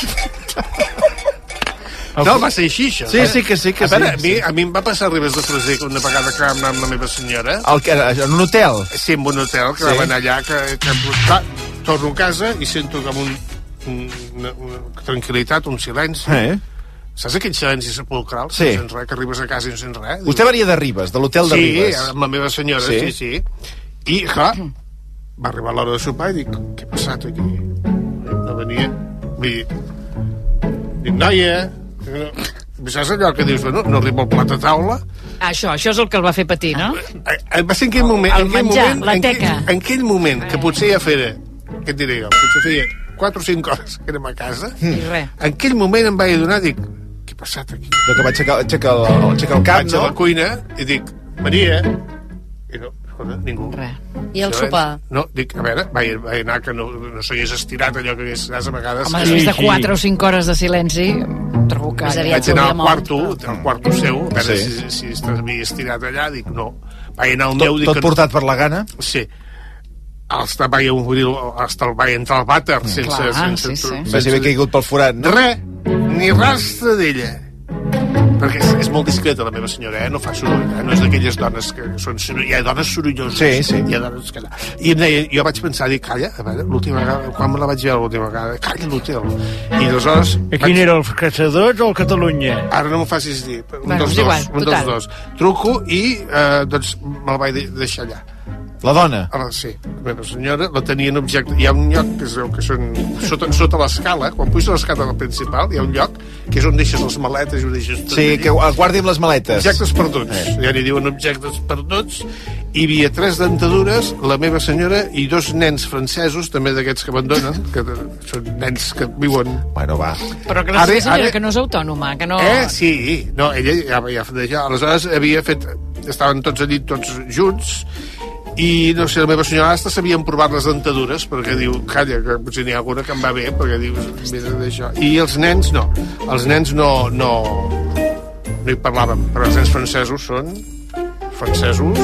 No, va ser així, això. Sí, sí que sí. Que a veure, sí, a, mi, sí. a mi em va passar a Ribes de Freser una vegada que vam anar amb la meva senyora. El que, en un hotel? Sí, en un hotel, que sí. vam anar allà, que, que, que torno a casa i sento com un, una, una tranquil·litat, un silenci. Eh? Saps aquell silenci sepulcral? Sí. No sents res, que arribes a casa i no sents res. Vostè venia de Ribes, de l'hotel de sí, Ribes. Sí, amb la meva senyora, sí, sí. sí. I, clar, va arribar l'hora de sopar i dic, què ha passat aquí? No venia. I dic, noia, no... saps allò que dius, bueno, no arriba el plat a taula? Això, això és el que el va fer patir, no? Va ser en aquell moment... El menjar, moment, la en teca. Aquell, en aquell moment, que potser ja feia, què et diré jo, potser feia quatre o cinc hores que érem a casa, I res. En aquell moment em vaig adonar, dic, què ha passat aquí? Jo que vaig aixecar, aixecar, el, aixecar el cap, vaig no? a la cuina i dic, Maria, i no, escolta, ningú. Res. I el sopar? No, dic, a veure, vaig, vaig anar que no, no s'hagués estirat allò que hagués anat a vegades. Home, després de quatre o cinc hores de silenci, trobo que... Vaig anar al quarto, al quarto seu, a veure sí. si, si havia estirat allà, dic, no. Vaig anar al meu... Tot, dic, tot portat per la gana? Sí. Hasta vaig, hasta el vaig entrar al vàter sense... Clar, sense, sí, sí. sense, Vas haver caigut pel forat, no? Res, ni rastre d'ella. Perquè és, és molt discreta la meva senyora, eh? No fa soroll, eh? No és d'aquelles dones que són soroll... Hi ha dones sorolloses. Sí, sí. Hi ha dones que... I em deia, jo vaig pensar, dic, calla, a veure, l'última vegada, quan me la vaig veure l'última vegada, calla l'hotel. I aleshores... I quin vaig... era, els Caçadors o el Catalunya? Ara no m'ho facis dir. Un bueno, dels dos, igual, un dels dos. Truco i, eh, doncs, me'l vaig deixar allà. La dona? Ah, sí, la meva senyora la tenia en objecte. Hi ha un lloc que es veu que són sota, sota l'escala, quan puges a l'escala principal, hi ha un lloc que és on deixes les maletes i ho deixes tot. Sí, que guardi amb les maletes. Objectes perduts. Eh. Ja n'hi diuen objectes perduts. Hi havia tres dentadures, la meva senyora i dos nens francesos, també d'aquests que abandonen, que són nens que viuen... Bueno, va. Però que la seva senyora, ara... que no és autònoma, que no... Eh, sí. No, ella ja, ja feia això. Aleshores havia fet... Estaven tots allí, tots junts, i no sé, la meva senyora hasta sabia provar les dentadures, perquè diu, calla, que potser n'hi ha alguna que em va bé, perquè diu, mira d'això. I els nens no, els nens no, no, no hi parlàvem, però els nens francesos són francesos...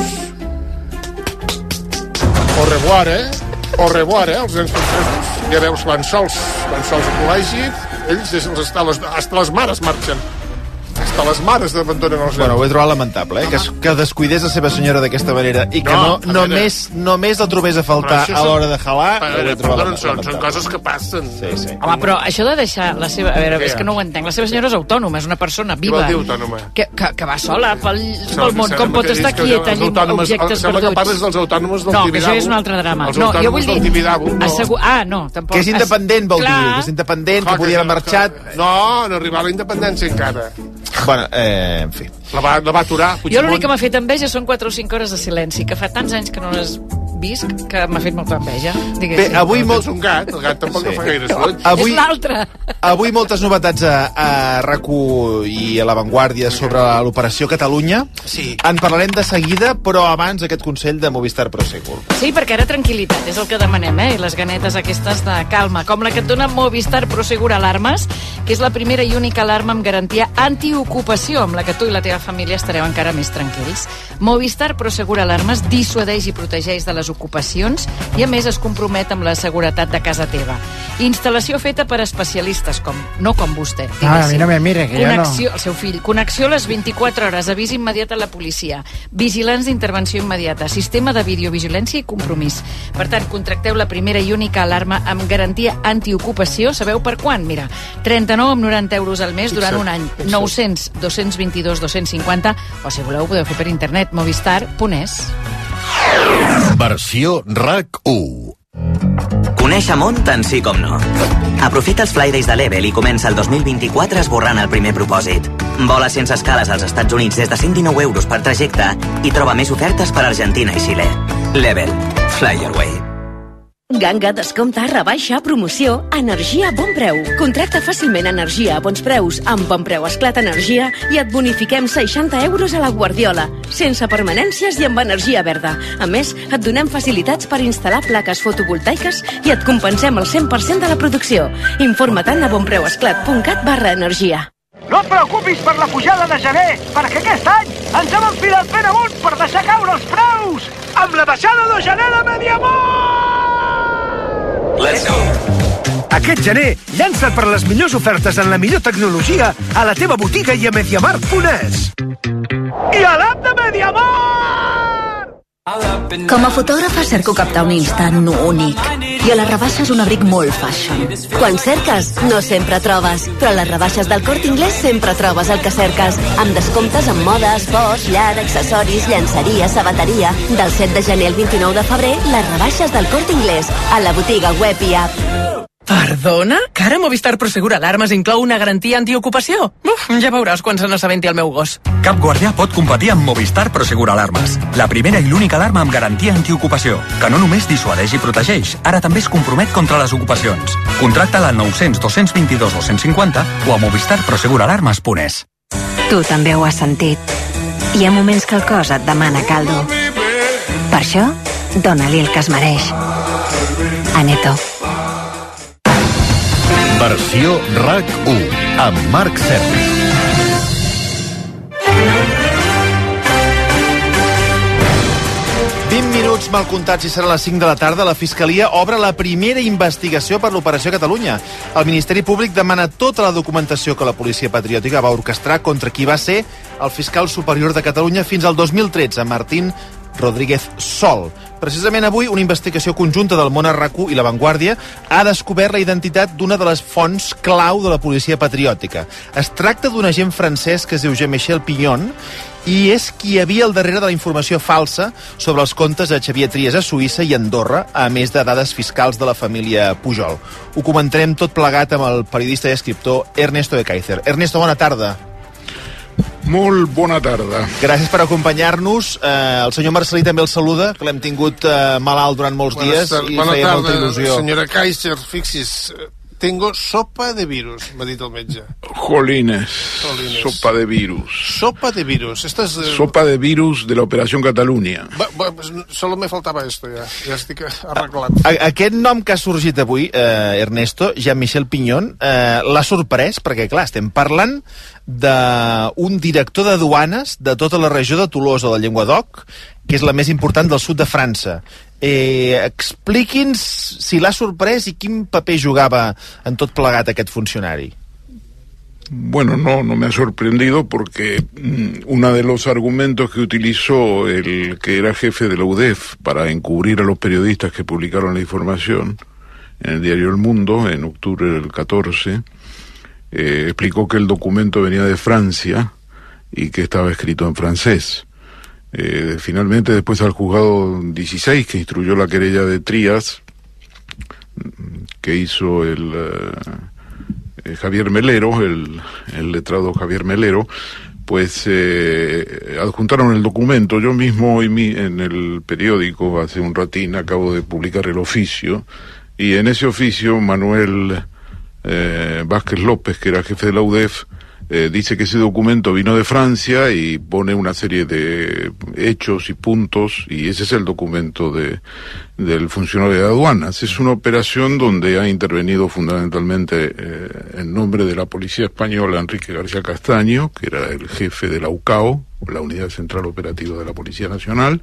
Au revoir, eh? Au revoir, eh? Els nens francesos, ja veus, van sols, van sols a col·legi, ells hasta les, hasta les mares marxen. Hasta les mares d'abandonen els nens. Bueno, ho he trobat lamentable, eh? Que, que descuidés la seva senyora d'aquesta manera i que no, no només, només la trobés a faltar a l'hora de jalar. Veure, perdona, són, són coses que passen. Sí, sí. Home, però això de deixar la seva... A veure, és que no ho entenc. La seva senyora és autònoma, és una persona viva. Què vol dir autònoma? Que, que, que va sola pel, pel món. Com pot estar quieta allí amb objectes sembla perduts? Que parles dels autònoms del no, Tibidabo. No, que això és un altre drama. Els no, autònoms jo vull del dir... Tibidabo. No. Assegur... Ah, no, tampoc. Que és independent, vol dir. Que és independent, que podia haver marxat... No, no arribar a la independència encara. Bueno, eh, en fi. La va, la va aturar. Jo l'únic que m'ha fet enveja són quatre o cinc hores de silenci, que fa tants anys que no les visc que m'ha fet molta enveja. Bé, avui molt... un gat, el gat tampoc sí. No fa gaire soroll. Avui... És l'altre. Avui moltes novetats a, a RAC1 i a La Vanguardia sobre l'operació Catalunya. Sí. En parlarem de seguida, però abans aquest consell de Movistar Prosegur. Sí, perquè ara tranquil·litat és el que demanem, eh? I les ganetes aquestes de calma, com la que et dona Movistar Prosegur Alarmes, que és la primera i única alarma amb garantia antiocupació, amb la que tu i la teva família estareu encara més tranquils. Movistar Prosegur Alarmes dissuadeix i protegeix de les ocupacions i, a més, es compromet amb la seguretat de casa teva. Instal·lació feta per especialistes, com no com vostè. Ah, a mi no me mire, que Connexió, jo no. El seu fill. Connexió a les vint-i-quatre hores, avís immediat a la policia, vigilants d'intervenció immediata, sistema de videovigilància i compromís. Per tant, contracteu la primera i única alarma amb garantia antiocupació. Sabeu per quan? Mira, trenta-nou amb noranta euros al mes durant un any. nou-cents, dos-cents vint-i-dos, dos-cents cinquanta, o si voleu podeu fer per internet, movistar punt es. Versió RAC u. Coneix Amont tant sí com no. Aprofita els Flydays de Level i comença el dos mil vint-i-quatre esborrant el primer propòsit. Vola sense escales als Estats Units des de cent dinou euros per trajecte i troba més ofertes per Argentina i Xile. Level. Fly your way. Ganga, descompte, rebaixa, promoció, energia a bon preu. Contracta fàcilment energia a bons preus amb Bon Preu Esclat Energia i et bonifiquem seixanta euros a la Guardiola, sense permanències i amb energia verda. A més, et donem facilitats per instal·lar plaques fotovoltaiques i et compensem el cent per cent de la producció. Informa't a bonpreuesclat punt cat barra energia. No et preocupis per la pujada de gener, perquè aquest any ens hem enfilat ben amunt per deixar caure els preus amb la baixada de gener de Mediamar! Let's go! Aquest gener, llança't per les millors ofertes en la millor tecnologia a la teva botiga i a mediamar punt es. I a l'app de Mediamar! Com a fotògrafa cerco captar un instant únic. I a les rebaixes un abric molt fashion. Quan cerques, no sempre trobes. Però a les rebaixes del Corte Inglés sempre trobes el que cerques. Amb descomptes en moda, esports, llar, accessoris, llançeria, sabateria. Del set de gener al vint-i-nou de febrer, les rebaixes del Corte Inglés. A la botiga web i app. Perdona? Que ara Movistar Prosegur Alarmes inclou una garantia antiocupació? Uf, ja veuràs quan se n'assabenti el meu gos. Cap guardià pot competir amb Movistar Prosegur Alarmes, la primera i l'única alarma amb garantia antiocupació, que no només dissuadeix i protegeix, ara també es compromet contra les ocupacions. Contracta-la al nou-cents, dos-cents vint-i-dos, dos-cents cinquanta o a movistar prosegur alarmes punt es. Tu també ho has sentit. Hi ha moments que el cos et demana caldo. Per això, dona-li el que es mereix. Aneto. Versió RAC u amb Marc Serra. vint minuts mal comptats i serà a les cinc de la tarda. La Fiscalia obre la primera investigació per l'Operació Catalunya. El Ministeri Públic demana tota la documentació que la Policia Patriòtica va orquestrar contra qui va ser el fiscal superior de Catalunya fins al dos mil tretze, Martín Rodríguez Sol. Precisament avui, una investigació conjunta del món R Q i La Vanguardia ha descobert la identitat d'una de les fonts clau de la policia patriòtica. Es tracta d'un agent francès que es diu Jean-Michel Pignon i és qui hi havia al darrere de la informació falsa sobre els comptes de Xavier Trias a Suïssa i Andorra, a més de dades fiscals de la família Pujol. Ho comentarem tot plegat amb el periodista i escriptor Ernesto de Kaiser. Ernesto, bona tarda. Molt bona tarda. Gràcies per acompanyar-nos. Eh, el senyor Marcelí també el saluda, que l'hem tingut eh, malalt durant molts Bona dies tarda, i bona feia tarda, molta il·lusió. Senyora Kaiser, fixis, tengo sopa de virus, m'ha dit el metge. Jolines, Jolines. sopa de virus. Sopa de virus. Esta es, eh, Sopa de virus de la Operación Catalunya. Va, va, solo me faltava esto, ja. Ja estic arreglat. A, aquest nom que ha sorgit avui, eh, Ernesto, Jean-Michel Pignon, eh, l'ha sorprès, perquè, clar, estem parlant d'un director de duanes de tota la regió de Tolosa, del Llenguadoc, que és la més important del sud de França. Eh, expliqui'ns si l'ha sorprès i quin paper jugava en tot plegat aquest funcionari. Bueno, no, no me ha sorprendido porque mmm, uno de los argumentos que utilizó el que era jefe de la U D E F para encubrir a los periodistas que publicaron la información en el diario El Mundo en octubre del catorce, eh, explicó que el documento venía de Francia y que estaba escrito en francés. Eh, finalmente, después al juzgado dieciséis, que instruyó la querella de Trias, que hizo el eh, Javier Melero, el, el letrado Javier Melero, pues eh, adjuntaron el documento. Yo mismo hoy mi, en el periódico, hace un ratín, acabo de publicar el oficio, y en ese oficio Manuel eh, Vázquez López, que era jefe de la U D E F, Eh, dice que ese documento vino de Francia y pone una serie de hechos y puntos, y ese es el documento de, del funcionario de aduanas. Es una operación donde ha intervenido fundamentalmente eh, en nombre de la policía española Enrique García Castaño, que era el jefe de la U C A O, la Unidad Central Operativa de la Policía Nacional,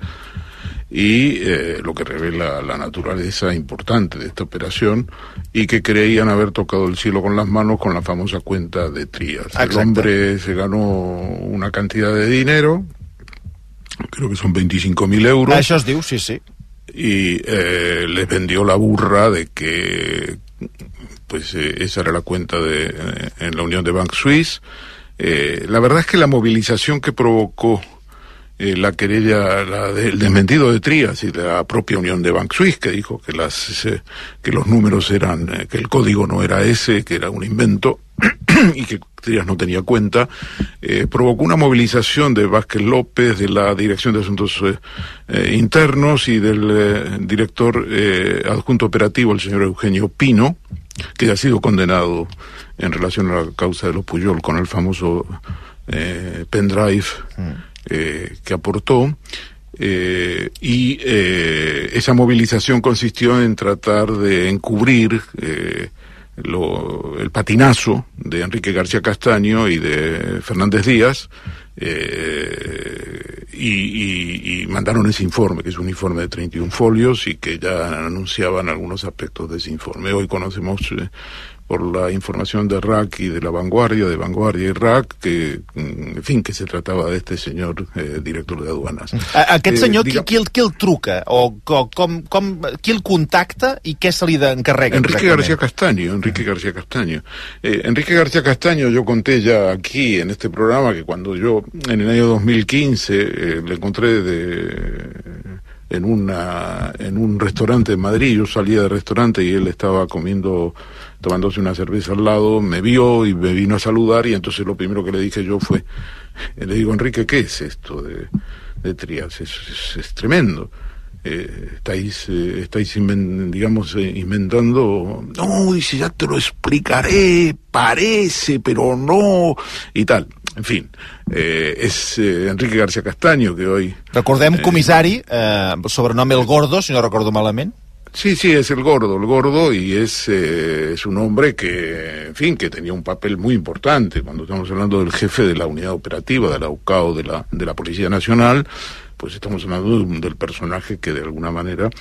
y eh, lo que revela la naturaleza importante de esta operación, y que creían haber tocado el cielo con las manos con la famosa cuenta de Trias. Exacto. El hombre se ganó una cantidad de dinero, creo que son veinticinco mil euros. Ah, això es diu, sí, sí. Y eh, les vendió la burra de que pues eh, esa era la cuenta de eh, en la Unión de Banque Suisse. Eh, la verdad es que la movilización que provocó Eh, la querella, la del desmentido de Trias y de la propia Unión de Banque Suisse, que dijo que las eh, que los números eran, eh, que el código no era ese, que era un invento y que Trias no tenía cuenta, eh, provocó una movilización de Vázquez López, de la Dirección de Asuntos eh, eh, Internos y del eh, director eh, adjunto operativo, el señor Eugenio Pino, que ha sido condenado en relación a la causa de los Pujol con el famoso eh, pendrive mm. Eh, que aportó, eh, y eh, esa movilización consistió en tratar de encubrir eh, lo, el patinazo de Enrique García Castaño y de Fernández Díaz, eh, y, y, y mandaron ese informe, que es un informe de treinta y un folios, y que ya anunciaban algunos aspectos de ese informe. Hoy conocemos eh, por la información de R A C y de La Vanguardia, de Vanguardia y R A C, que, en fin, que se tratava d'este senyor eh, director de aduanes. A, aquest senyor, eh, diga... qui, qui, el, qui el truca? O com, com, qui el contacta i què se li encarrega? Enrique García Castaño, Enrique García Castaño. Eh, Enrique García Castaño, yo conté ya aquí en este programa que cuando yo, en el año dos mil quince, eh, le encontré de... en una en un restaurante en Madrid. Yo salía del restaurante y él estaba comiendo, tomándose una cerveza al lado, me vio y me vino a saludar, y entonces lo primero que le dije yo fue, le digo, Enrique, ¿qué es esto de, de Trias? Es, es, es tremendo. Eh, estáis, eh, estáis invent, digamos, eh, inventando, no, dice, ya te lo explicaré, parece, pero no, y tal. En fin, eh, és eh, Enrique García Castaño, que hoy... Recordem, eh, comissari, eh, sobrenom El Gordo, si no recordo malament. Sí, sí, es el Gordo, el Gordo, y es, eh, es un hombre que, en fin, que tenía un papel muy importante. Cuando estamos hablando del jefe de la unidad operativa, de la U C A O, de la, de la Policía Nacional, pues estamos hablando del personaje que de alguna manera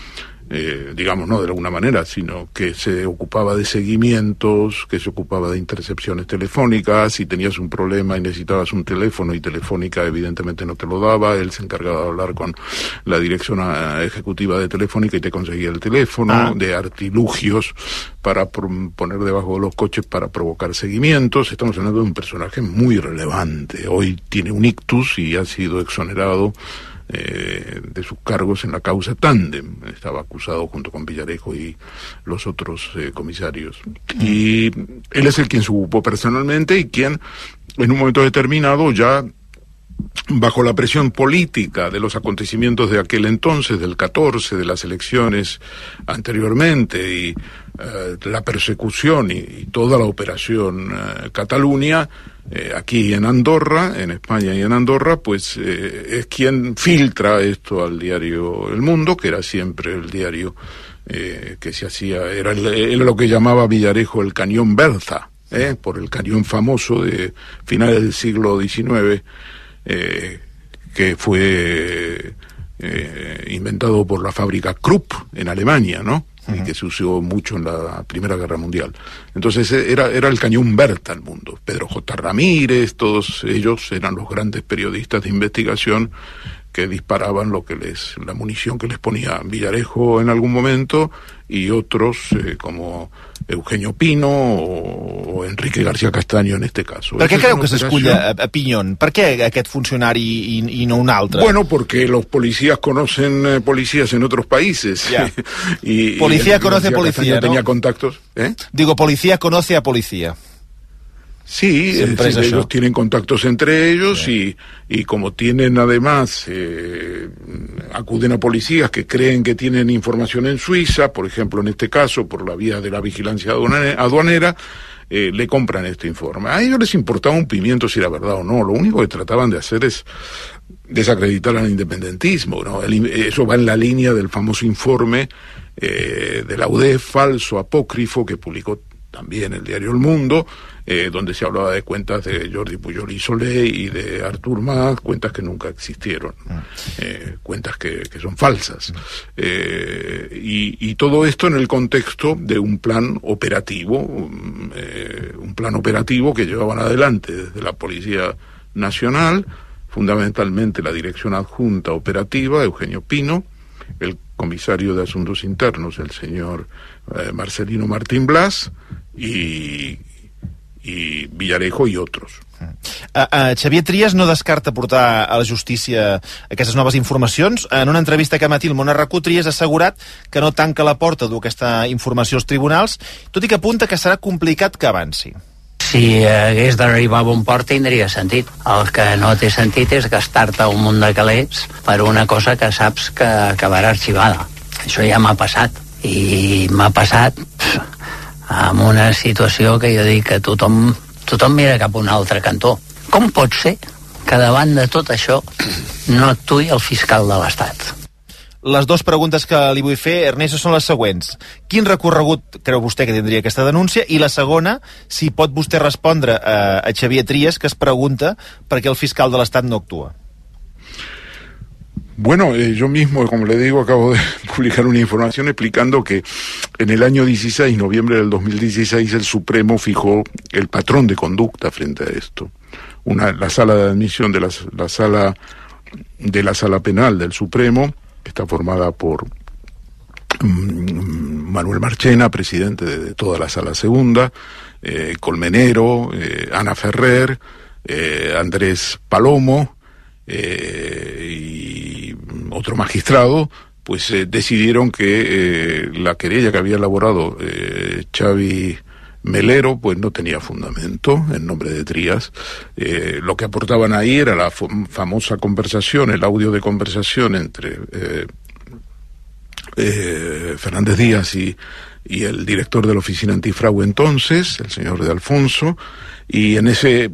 Eh, digamos, no de alguna manera, sino que se ocupaba de seguimientos, que se ocupaba de intercepciones telefónicas. Si tenías un problema y necesitabas un teléfono y Telefónica evidentemente no te lo daba, él se encargaba de hablar con la dirección ejecutiva de Telefónica y te conseguía el teléfono, ah. de artilugios para poner debajo de los coches para provocar seguimientos. Estamos hablando de un personaje muy relevante. Hoy tiene un ictus y ha sido exonerado Eh, de sus cargos en la causa Tándem. Estaba acusado junto con Villarejo y los otros eh, comisarios. Y él es el quien se ocupó personalmente y quien en un momento determinado, ya bajo la presión política de los acontecimientos de aquel entonces, del catorce, de las elecciones anteriormente y eh, la persecución y, y toda la operación eh, Cataluña, Eh, aquí en Andorra, en España y en Andorra, pues eh, es quien filtra esto al diario El Mundo, que era siempre el diario eh, que se hacía, era, el, era lo que llamaba Villarejo el cañón Berza, eh, por el cañón famoso de finales del siglo diecinueve, eh, que fue eh, inventado por la fábrica Krupp en Alemania, ¿no? Y que se usó mucho en la Primera Guerra Mundial. Entonces era, era el cañón Berta al mundo. Pedro J. Ramírez, todos ellos eran los grandes periodistas de investigación que disparaban lo que les, la munición que les ponía Villarejo en algún momento, y otros eh, como Eugenio Pino o, o Enrique García Castaño en este caso. Per què creu que s'esculla a, a Piñón? Per què aquest funcionari i, i no un altre? Bueno, porque los policías conocen eh, policías en otros países. Yeah. y, policía y conoce García policía, ¿no? Tenía contactos. ¿eh? Digo, policía conoce a policía. Sí, es decir, ellos tienen contactos entre ellos y, y como tienen además, eh, acuden a policías que creen que tienen información en Suiza, por ejemplo en este caso por la vía de la vigilancia aduanera, eh, le compran este informe. A ellos les importaba un pimiento si era verdad o no, lo único que trataban de hacer es desacreditar al independentismo, ¿no? El, eso va en la línea del famoso informe eh, de la U D E F, falso, apócrifo, que publicó también el diario El Mundo, eh, donde se hablaba de cuentas de Jordi Pujol y Solé y de Artur Mas, cuentas que nunca existieron, eh, cuentas que, que son falsas. Eh, y, y todo esto en el contexto de un plan operativo, un, eh, un plan operativo que llevaban adelante desde la Policía Nacional, fundamentalmente la Dirección Adjunta Operativa, Eugenio Pino, el comisario de Asuntos Internos, el señor eh, Marcelino Martín Blas, i, i Villarejo i otros. Uh, uh, Xavier Trias no descarta portar a la justícia aquestes noves informacions. En una entrevista que matí el Món R Q, Trias ha assegurat que no tanca la porta a dur aquesta informació als tribunals, tot i que apunta que serà complicat que avanci. Si hagués d'arribar a bon port tindria sentit. El que no té sentit és gastar-te un munt de calés per una cosa que saps que acabarà arxivada. Això ja m'ha passat. I m'ha passat pff, amb una situació que jo dic que tothom, tothom mira cap a un altre cantó. Com pot ser que davant de tot això no actuï el fiscal de l'Estat? Les dues preguntes que li vull fer, Ernesto, són les següents. Quin recorregut creu vostè que tindria aquesta denúncia? I la segona, si pot vostè respondre a, a Xavier Trias, que es pregunta per què el fiscal de l'Estat no actua. Bueno, eh, yo mismo, como le digo, acabo de publicar una información explicando que en el año dieciséis, noviembre del dos mil dieciséis, el Supremo fijó el patrón de conducta frente a esto. Una, la sala de admisión de la, la sala de la sala penal del Supremo, que está formada por um, Manuel Marchena, presidente de, de toda la sala segunda, eh, Colmenero, eh, Ana Ferrer, eh, Andrés Palomo, eh, y otro magistrado, pues eh, decidieron que eh, la querella que había elaborado eh, Xavi Melero pues no tenía fundamento en nombre de Trias. Eh, lo que aportaban ahí era la famosa conversación, el audio de conversación entre eh, eh, Fernández Díaz y, y el director de la oficina antifraude entonces, el señor de Alfonso, y en ese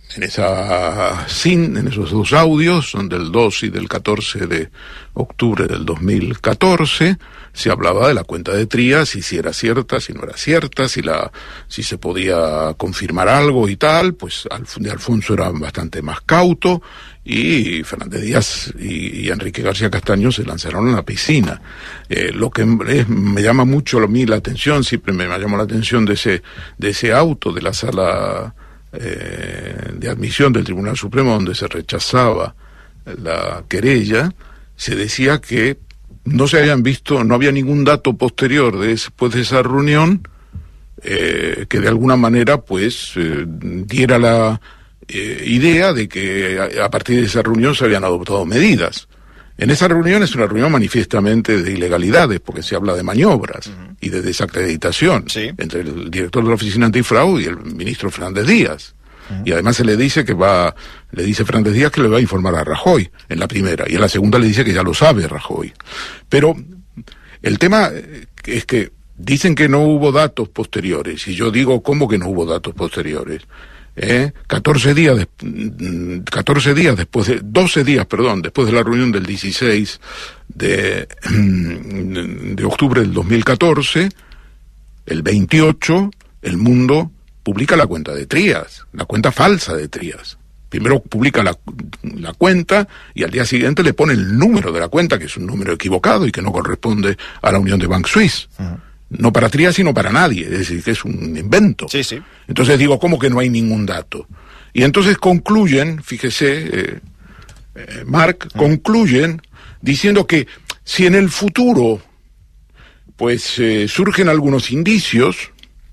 en esa sin, en esos dos audios, son del dos y del catorce de octubre del dos mil catorce, se hablaba de la cuenta de Trías, y si era cierta, si no era cierta, si la, si se podía confirmar algo y tal. Pues de Alfonso era bastante más cauto, y Fernández Díaz y, y Enrique García Castaño se lanzaron a la piscina. Eh, lo que es, me llama mucho a mí la atención, siempre me llamó la atención de ese, de ese auto de la sala eh, de admisión del Tribunal Supremo, donde se rechazaba la querella, se decía que no se habían visto, no había ningún dato posterior de después de esa reunión eh, que de alguna manera pues eh, diera la eh, idea de que a, a partir de esa reunión se habían adoptado medidas. En esa reunión es una reunión manifiestamente de ilegalidades, porque se habla de maniobras uh-huh. y de desacreditación sí. entre el director de la Oficina Antifraude y el ministro Fernández Díaz. Y además se le dice que va, le dice Fernández Díaz que le va a informar a Rajoy en la primera, y en la segunda le dice que ya lo sabe Rajoy. Pero el tema es que dicen que no hubo datos posteriores, y yo digo, ¿cómo que no hubo datos posteriores? ¿Eh? catorce días, de, catorce días después de, doce días, perdón, después de la reunión del dieciséis de, de octubre del dos mil catorce, el veintiocho, El Mundo publica la cuenta de Trías, la cuenta falsa de Trías. Primero publica la, la cuenta, y al día siguiente le pone el número de la cuenta, que es un número equivocado y que no corresponde a la unión de Bank Suisse. Uh-huh. No para Trías, sino para nadie, es decir, que es un invento. Sí, sí. Entonces digo, ¿cómo que no hay ningún dato? Y entonces concluyen, fíjese, eh, eh, Marc, uh-huh. concluyen diciendo que si en el futuro pues eh, surgen algunos indicios,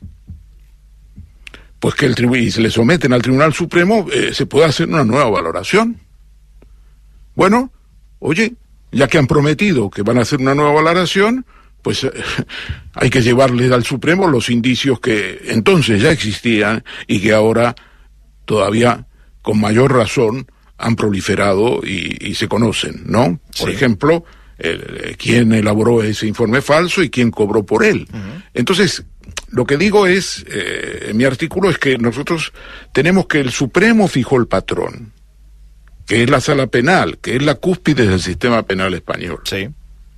pues que el tribu- y se le someten al Tribunal Supremo, eh, se puede hacer una nueva valoración. Bueno, oye, ya que han prometido que van a hacer una nueva valoración, pues eh, hay que llevarles al Supremo los indicios que entonces ya existían y que ahora todavía con mayor razón han proliferado y, y se conocen, ¿no? Por sí. ejemplo, eh, quién elaboró ese informe falso y quién cobró por él. Uh-huh. Entonces, lo que digo es, eh, en mi artículo, es que nosotros tenemos que el Supremo fijó el patrón, que es la sala penal, que es la cúspide del sistema penal español. Sí.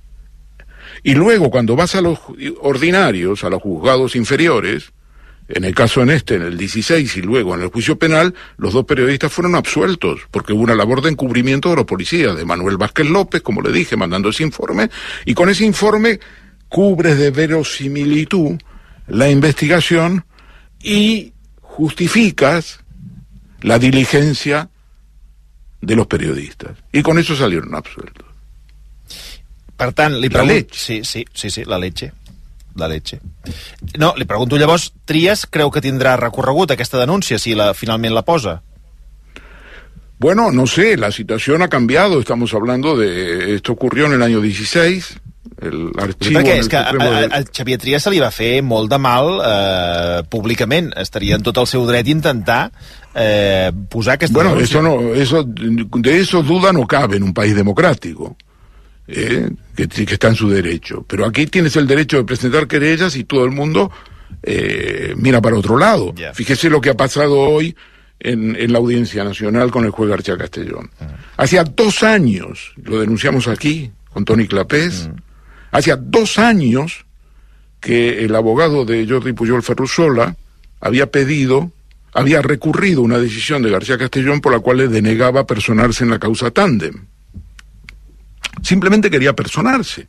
Y luego, cuando vas a los ordinarios, a los juzgados inferiores, en el caso en este, en el dieciséis, y luego en el juicio penal, los dos periodistas fueron absueltos, porque hubo una labor de encubrimiento de los policías, de Manuel Vázquez López, como le dije, mandando ese informe, y con ese informe cubres de verosimilitud la investigación y justificas la diligencia de los periodistas. Y con eso salieron absueltos. Per tant, li la pregunto... leche. Sí, sí, sí, sí, la leche. La leche. No, li pregunto llavors, Trías creu que tindrà recorregut aquesta denúncia si la, finalment la posa? Bueno, no sé, la situación ha cambiado. Estamos hablando de... Esto ocurrió en el año dieciséis. El arxivo perquè en el és que a, a, a Xavier Trias se li va fer molt de mal eh, públicament. Estaria en tot el seu dret intentar eh, posar aquesta bueno, denúncia. Eso no, eso, de eso duda no cabe en un país democrático, eh, que, que está en su derecho. Pero aquí tienes el derecho de presentar querellas y todo el mundo eh, mira para otro lado. Yeah. Fíjese lo que ha pasado hoy en, en la Audiencia Nacional con el juez García Castellón. Uh-huh. Hacía dos años, lo denunciamos aquí con Toni Clapés, uh-huh. Hacía dos años que el abogado de Jordi Pujol Ferrusola había pedido, había recurrido una decisión de García Castellón por la cual le denegaba personarse en la causa Tándem. Simplemente quería personarse.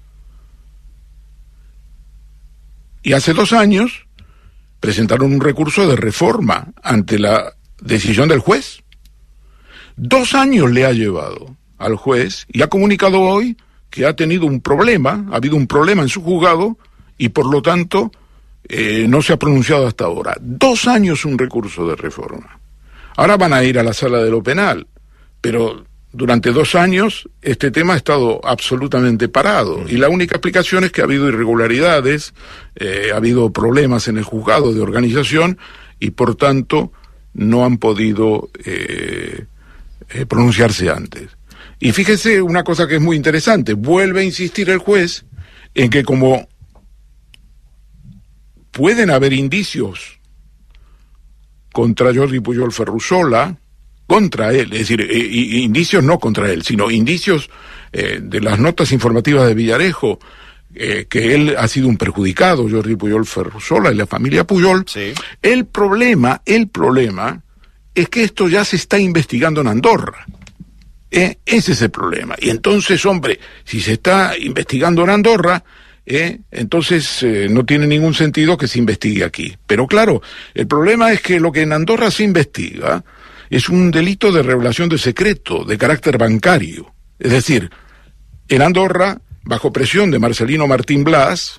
Y hace dos años presentaron un recurso de reforma ante la decisión del juez. Dos años le ha llevado al juez y ha comunicado hoy que ha tenido un problema, ha habido un problema en su juzgado y por lo tanto eh, no se ha pronunciado hasta ahora. Dos años un recurso de reforma. Ahora van a ir a la sala de lo penal, pero durante dos años este tema ha estado absolutamente parado y la única explicación es que ha habido irregularidades, eh, ha habido problemas en el juzgado de organización y por tanto no han podido eh, eh, pronunciarse antes. Y fíjese una cosa que es muy interesante, vuelve a insistir el juez en que como pueden haber indicios contra Jordi Pujol Ferrusola, contra él, es decir, eh, indicios no contra él, sino indicios eh, de las notas informativas de Villarejo, eh, que él ha sido un perjudicado, Jordi Pujol Ferrusola y la familia Pujol. Sí. El problema, el problema es que esto ya se está investigando en Andorra. Eh, ese es el problema. Y entonces, hombre, si se está investigando en Andorra, eh, entonces eh, no tiene ningún sentido que se investigue aquí. Pero claro, el problema es que lo que en Andorra se investiga es un delito de revelación de secreto, de carácter bancario. Es decir, en Andorra, bajo presión de Marcelino Martín Blas,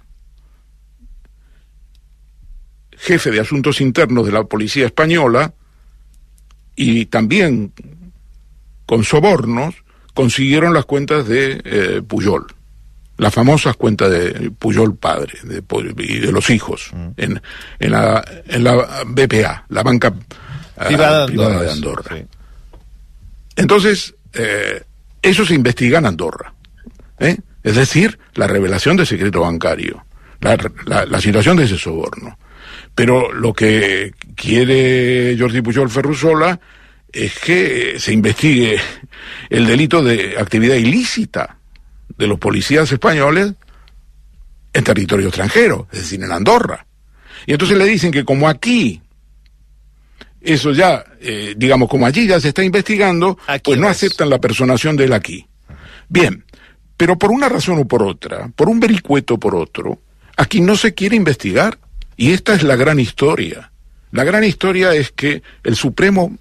jefe de Asuntos Internos de la Policía Española, y también con sobornos, consiguieron las cuentas de eh, Pujol, las famosas cuentas de Pujol padre de, y de los hijos, mm. en, en, la, en la B P A, la banca privada, uh, privada de Andorra. Sí. Entonces, eh, eso se investiga en Andorra, ¿eh? Es decir, la revelación de secreto bancario, la, la, la situación de ese soborno. Pero lo que quiere Jordi Pujol Ferrusola es que se investigue el delito de actividad ilícita de los policías españoles en territorio extranjero, es decir, en Andorra. Y entonces le dicen que como aquí, eso ya, eh, digamos, como allí ya se está investigando, pues no aceptan la personación de él aquí. Bien, pero por una razón o por otra, por un vericueto o por otro, aquí no se quiere investigar. Y esta es la gran historia. La gran historia es que el Supremo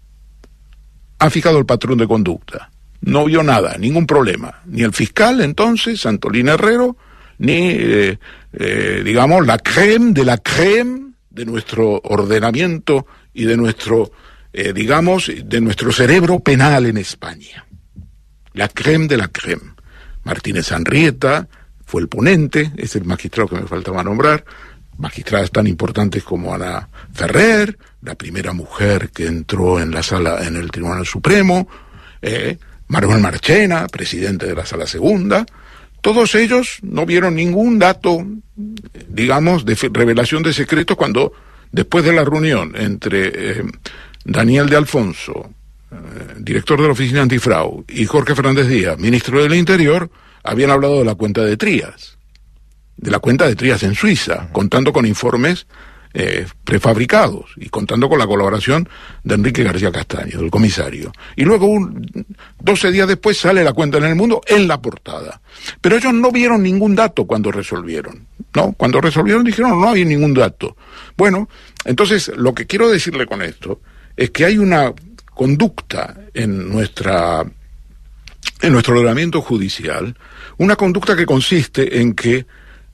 ha fijado el patrón de conducta. No vio nada, ningún problema. Ni el fiscal entonces, Antolín Herrero, ni, eh, eh, digamos, la crème de la crème de nuestro ordenamiento y de nuestro, eh, digamos, de nuestro cerebro penal en España. La crème de la crème. Martínez Anrieta fue el ponente, es el magistrado que me faltaba nombrar, magistradas tan importantes como Ana Ferrer, la primera mujer que entró en la sala, en el Tribunal Supremo, eh, Manuel Marchena, presidente de la Sala Segunda. Todos ellos no vieron ningún dato, digamos, de revelación de secretos cuando, después de la reunión entre eh, Daniel de Alfonso, eh, director de la Oficina Antifraude, y Jorge Fernández Díaz, ministro del Interior, habían hablado de la cuenta de Trías. de la cuenta de Trías en Suiza, contando con informes eh, prefabricados y contando con la colaboración de Enrique García Castaño, del comisario. Y luego, un, doce días después, sale la cuenta en El Mundo en la portada. Pero ellos no vieron ningún dato cuando resolvieron. No, cuando resolvieron dijeron no había ningún dato. Bueno, entonces lo que quiero decirle con esto es que hay una conducta en nuestra en nuestro ordenamiento judicial, una conducta que consiste en que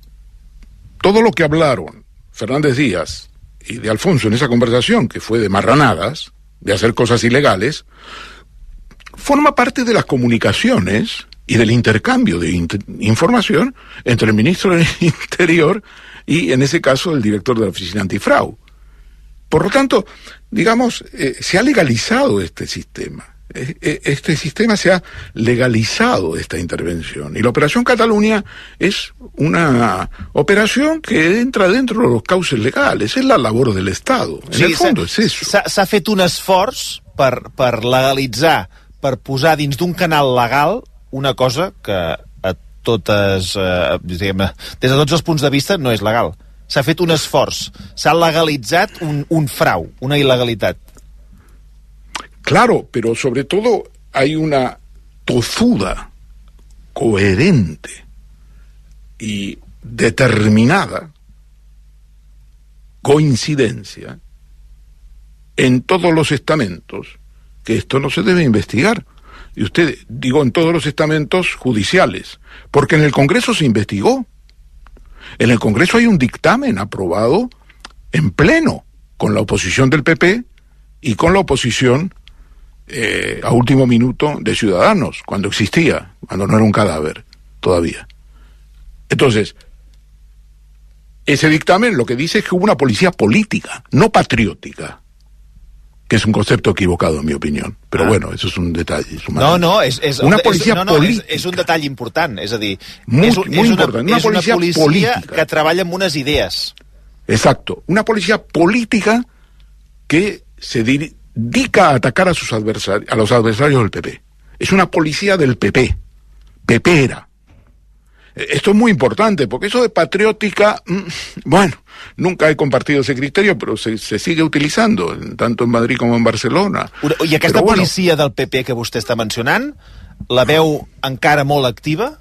todo lo que hablaron Fernández Díaz y de Alfonso en esa conversación, que fue de marranadas, de hacer cosas ilegales, forma parte de las comunicaciones y del intercambio de inter- información entre el ministro del Interior y, en ese caso, el director de la Oficina Antifraude. Por lo tanto, digamos, eh, se ha legalizado este sistema. Este sistema se ha legalizado, esta intervención, y la Operación Cataluña es una operación que entra dentro de los cauces legales, és la labor de l'Estat, en sí, el fons és això. S'ha fet un esforç per, per legalitzar, per posar dins d'un canal legal una cosa que a totes, eh, diguem, des de tots els punts de vista no és legal. S'ha fet un esforç, s'ha legalitzat un, un frau, una il·legalitat. Claro, pero sobre todo hay una tozuda, coherente y determinada coincidencia en todos los estamentos que esto no se debe investigar. Y usted, digo, en todos los estamentos judiciales, porque en el Congreso se investigó. En el Congreso hay un dictamen aprobado en pleno, con la oposición del P P y con la oposición Eh, a último minuto de Ciudadanos, cuando existía, cuando no era un cadáver todavía. Entonces, ese dictamen lo que dice es que hubo una policía política, no patriótica, que es un concepto equivocado en mi opinión, però ah. bueno, eso es un detalle. Es no, no, és, és, una policia és, no, no, política. És, és un detall important, és a dir, muy, és, un, muy és, una, important. Una és una policia policia política que treballa amb unes idees. Exacto, una policía política que se dedica a atacar a sus adversarios, a los adversarios del P P. Es una policía del P P, pepera. Esto es muy importante, porque eso de patriótica, bueno, nunca he compartido ese criterio, pero se, se sigue utilizando, tanto en Madrid com en Barcelona. I aquesta però, bueno, policia del P P que vostè està mencionant, la veu encara molt activa?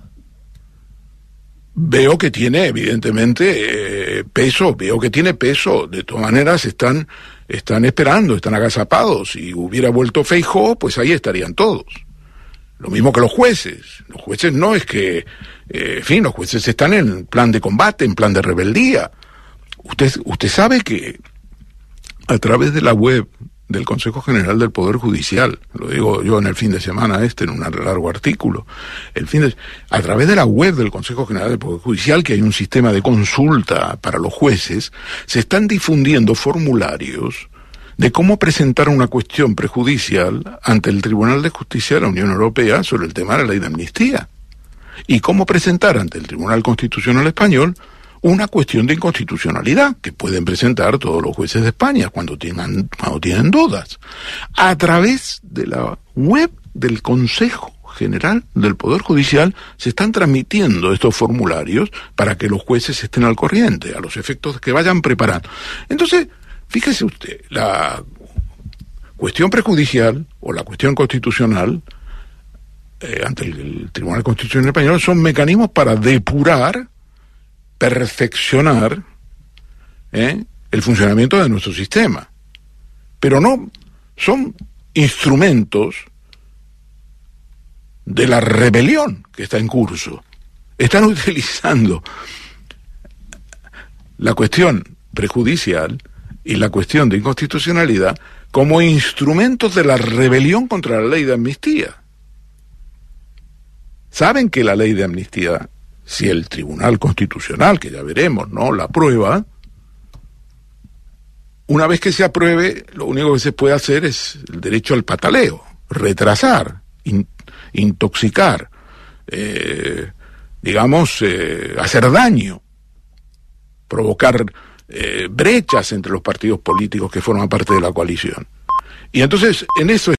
Veo que tiene, evidentemente, eh, peso, veo que tiene peso. De todas maneras, están, están esperando, están agazapados. Si hubiera vuelto Feijóo, pues ahí estarían todos. Lo mismo que los jueces. Los jueces no es que, eh, en fin, los jueces están en plan de combate, en plan de rebeldía. Usted, usted sabe que a través de la web del Consejo General del Poder Judicial, lo digo yo en el fin de semana este, en un largo artículo, el fin de, a través de la web del Consejo General del Poder Judicial, que hay un sistema de consulta para los jueces, se están difundiendo formularios de cómo presentar una cuestión prejudicial ante el Tribunal de Justicia de la Unión Europea sobre el tema de la ley de amnistía, y cómo presentar ante el Tribunal Constitucional Español una cuestión de inconstitucionalidad que pueden presentar todos los jueces de España cuando tengan, cuando tienen dudas, a través de la web del Consejo General del Poder Judicial. Se están transmitiendo estos formularios para que los jueces estén al corriente, a los efectos que vayan preparando. Entonces, fíjese usted, la cuestión prejudicial o la cuestión constitucional eh, ante el, el Tribunal Constitucional Español son mecanismos para depurar, perfeccionar ¿eh? el funcionamiento de nuestro sistema. Pero no son instrumentos de la rebelión que está en curso. Están utilizando la cuestión prejudicial y la cuestión de inconstitucionalidad como instrumentos de la rebelión contra la ley de amnistía. Saben que la ley de amnistía, si el Tribunal Constitucional, que ya veremos, no la aprueba, una vez que se apruebe, lo único que se puede hacer es el derecho al pataleo, retrasar, in, intoxicar, eh, digamos, eh, hacer daño, provocar eh, brechas entre los partidos políticos que forman parte de la coalición. Y entonces, en eso